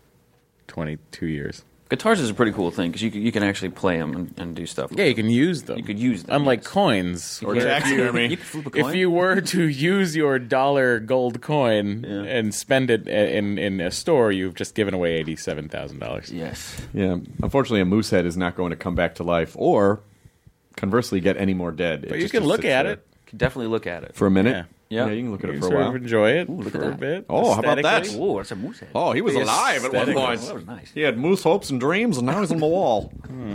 22 years. Guitars is a pretty cool thing because you can actually play them and do stuff. with Yeah, you them. can use them. You could use them. Unlike yes. coins. Or where taxidermy. You can flip a coin. if you were to use your dollar gold coin Yeah. and spend it in a store, you've just given away $87,000. Yes. Yeah, unfortunately, a moose head is not going to come back to life, or conversely, get any more dead. But you can look at it. Can definitely look at it. for a minute. Yeah. Yeah. You can look at You it can for a sort while. of enjoy it Ooh, look at for a that. bit. Oh, how about that? aesthetically. Oh, that's a moose head. Oh, he was The alive at one aesthetic. point. Oh, that was nice. He had moose hopes and dreams, and now he's on the wall.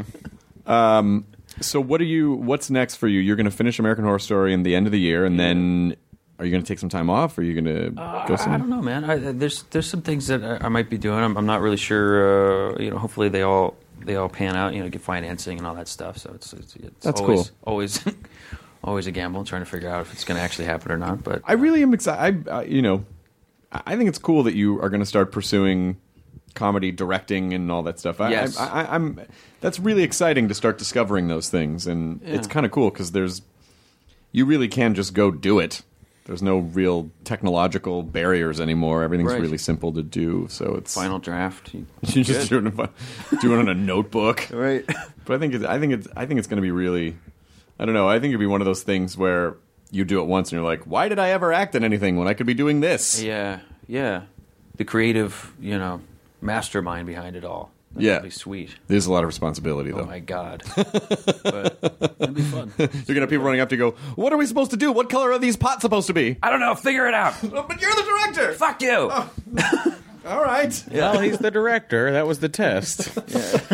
So what's next for you? You're going to finish American Horror Story in the end of the year, and then are you going to take some time off? Or are you going to go I don't somewhere? know, man. There's some things that I might be doing. I'm not really sure. Hopefully they all pan out. Get financing and all that stuff. So it's That's always, cool. Always always a gamble trying to figure out if it's going to actually happen or not. But I really am excited. I think it's cool that you are going to start pursuing comedy, directing, and all that stuff. Yes. I'm. That's really exciting to start discovering those things, and it's Yeah. kind of cool because you really can just go do it. There's no real technological barriers anymore. Everything's Right. really simple to do. So it's final draft. you just do it on a notebook. Right. But I think it's going to be really. I don't know. I think it'd be one of those things where you do it once and you're like, why did I ever act in anything when I could be doing this? Yeah. Yeah. The creative, mastermind behind it all. Yeah. That'd be sweet. There's a lot of responsibility, though. Oh my god. But it'd be fun. You're going to have people running up to go, what are we supposed to do? What color are these pots supposed to be? I don't know. Figure it out. Oh, but you're the director! Fuck you. All right. Well, he's the director. That was the test.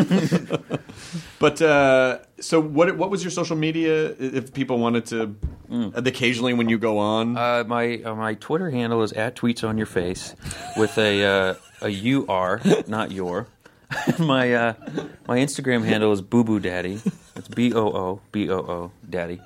But, so what was your social media if people wanted to occasionally when you go on? My Twitter handle is @tweetsonyourface with a UR, not your. my Instagram handle is Boo Daddy. It's BOO Daddy.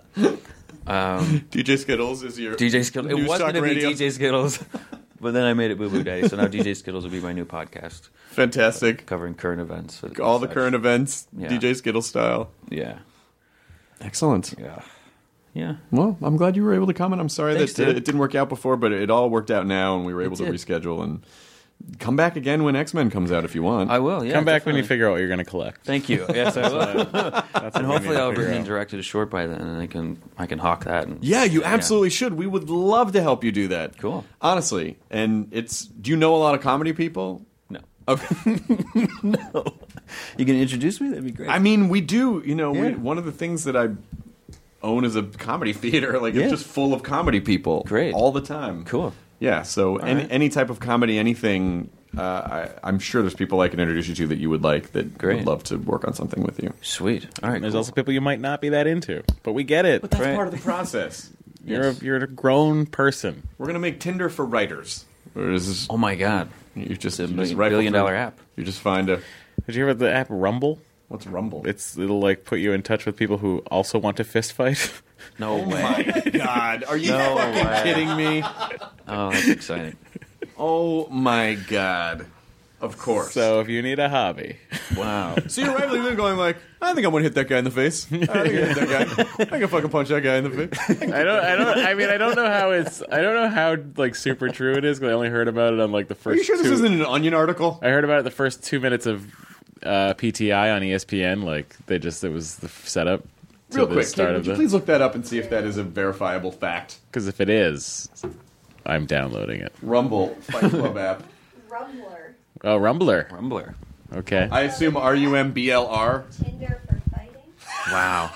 DJ Skittles is your DJ Skittles. It was going to be DJ Skittles, but then I made it Boo Daddy. So now DJ Skittles will be my new podcast. Fantastic. Covering current events. All the current events, Yeah. DJ Skittles style. Yeah. Excellent. Yeah. Well, I'm glad you were able to comment. I'm sorry Thanks, that dude. it didn't work out before, but it all worked out now, and we were able to did. reschedule. And come back again when X-Men comes out if you want. I will, yeah. Come back when definitely. you figure out what you're going to collect. Thank you. Yes, I will. That's And what we hopefully need to I'll have figure written out. and directed a short by then, and I can hawk that. And, Yeah, you absolutely should. We would love to help you do that. Cool. Honestly. And do you know a lot of comedy people? No. Okay. No. You can introduce me? That'd be great. I mean, we do. You know, Yeah. one of the things that I own is a comedy theater. Like, Yeah. it's just full of comedy people. Great. All the time. Cool. Yeah, so right. any type of comedy, anything, I'm sure there's people I can introduce you to that you would like that Great. would love to work on something with you. Sweet. All right. There's cool. also people you might not be that into, but we get it. That's Right. part of the process. You're a grown person. We're going to make Tinder for writers. Or is this, Oh my God. you just, It's a you just $1 billion rifle through- app. You just find a... Did you hear about the app Rumble? What's Rumble? It'll like put you in touch with people who also want to fist fight. No way. My God, are you No fucking way. kidding me? Oh, that's exciting. Oh my God. Of course. So if you need a hobby, Wow. So you're rifling through going like, I think I'm going to hit that guy in the face. I think I hit that guy. I can fucking punch that guy in the face. I don't know how like super true it is because I only heard about it on like the first. Are you sure this two- isn't an Onion article? I heard about it the first 2 minutes of PTI on ESPN. Like it was the setup. to Real the quick, start Kate, of would you the. please look that up and see if that is a verifiable fact? Because if it is, I'm downloading it. Rumble Fight Club app. Rumbler. Oh, Rumbler. Rumbler. Okay. I assume RUMBLR. Tinder for fighting. Wow.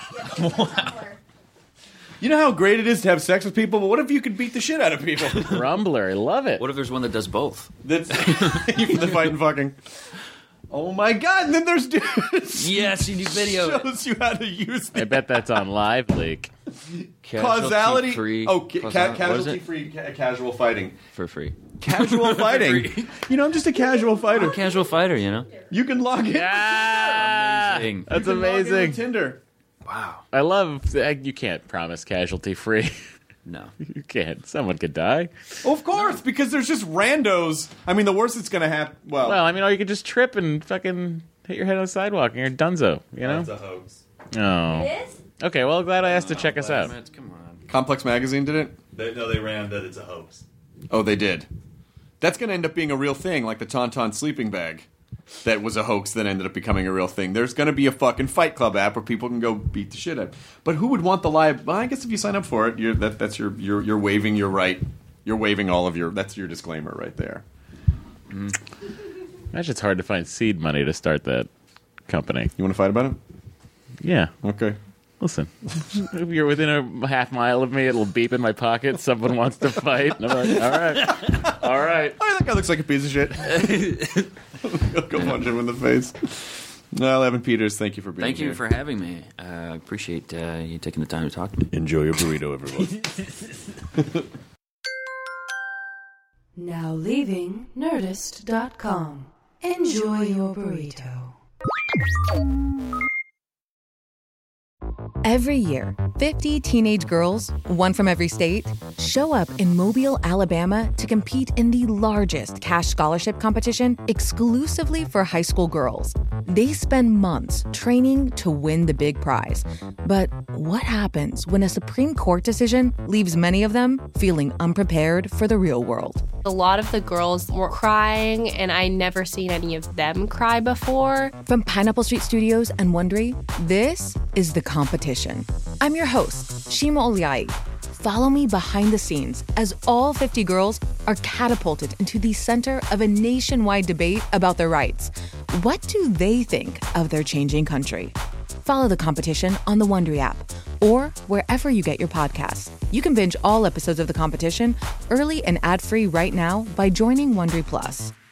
You know how great it is to have sex with people, but what if you could beat the shit out of people? Rumbler. I love it. What if there's one that does both? That's the fighting fucking. Oh my God! And then there's dudes. Yes, you need video. Shows you how to use I the bet that's on Live Leak. causality. Free. Oh, What is it? casualty-free casual fighting. For free. Casual fighting. You know, I'm just a casual fighter. Casual fighter, you know? You can log in. Yeah, Amazing. that's You can log in with amazing. Tinder. Wow. I love. You can't promise casualty free. No. You can't. Someone could die. Of course, because there's just randos. I mean, the worst that's going to happen. Well, Well, I mean, or you could just trip and fucking hit your head on the sidewalk and you're dunzo. You know? a hoax. Oh. Okay. Well, glad I asked to check us out. Come on. Complex Magazine did it? They ran that it's a hoax. Oh, they did. That's going to end up being a real thing, like the Tauntaun sleeping bag. That was a hoax that ended up becoming a real thing. There's going to be a fucking Fight Club app where people can go beat the shit out. But who would want the live? Well, I guess if you sign up for it, that's you're waiving your right. You're waiving all of your. That's your disclaimer right there. Imagine it's hard to find seed money to start that company. You want to fight about it? Yeah. Okay. Listen, if you're within a half mile of me, it'll beep in my pocket. Someone wants to fight. And I'm like, all right. All right. Oh, that guy looks like a piece of shit. Go punch him in the face. Well, Evan Peters, thank you for being Thank here. you for having me. I appreciate you taking the time to talk to me. Enjoy your burrito, everyone. Now leaving Nerdist.com. Enjoy your burrito. Every year, 50 teenage girls, one from every state, show up in Mobile, Alabama to compete in the largest cash scholarship competition exclusively for high school girls. They spend months training to win the big prize. But what happens when a Supreme Court decision leaves many of them feeling unprepared for the real world? A lot of the girls were crying, and I never seen any of them cry before. From Pineapple Street Studios and Wondery, this is The Competition. I'm your host, Shima Oliai. Follow me behind the scenes as all 50 girls are catapulted into the center of a nationwide debate about their rights. What do they think of their changing country? Follow The Competition on the Wondery app or wherever you get your podcasts. You can binge all episodes of The Competition early and ad-free right now by joining Wondery Plus.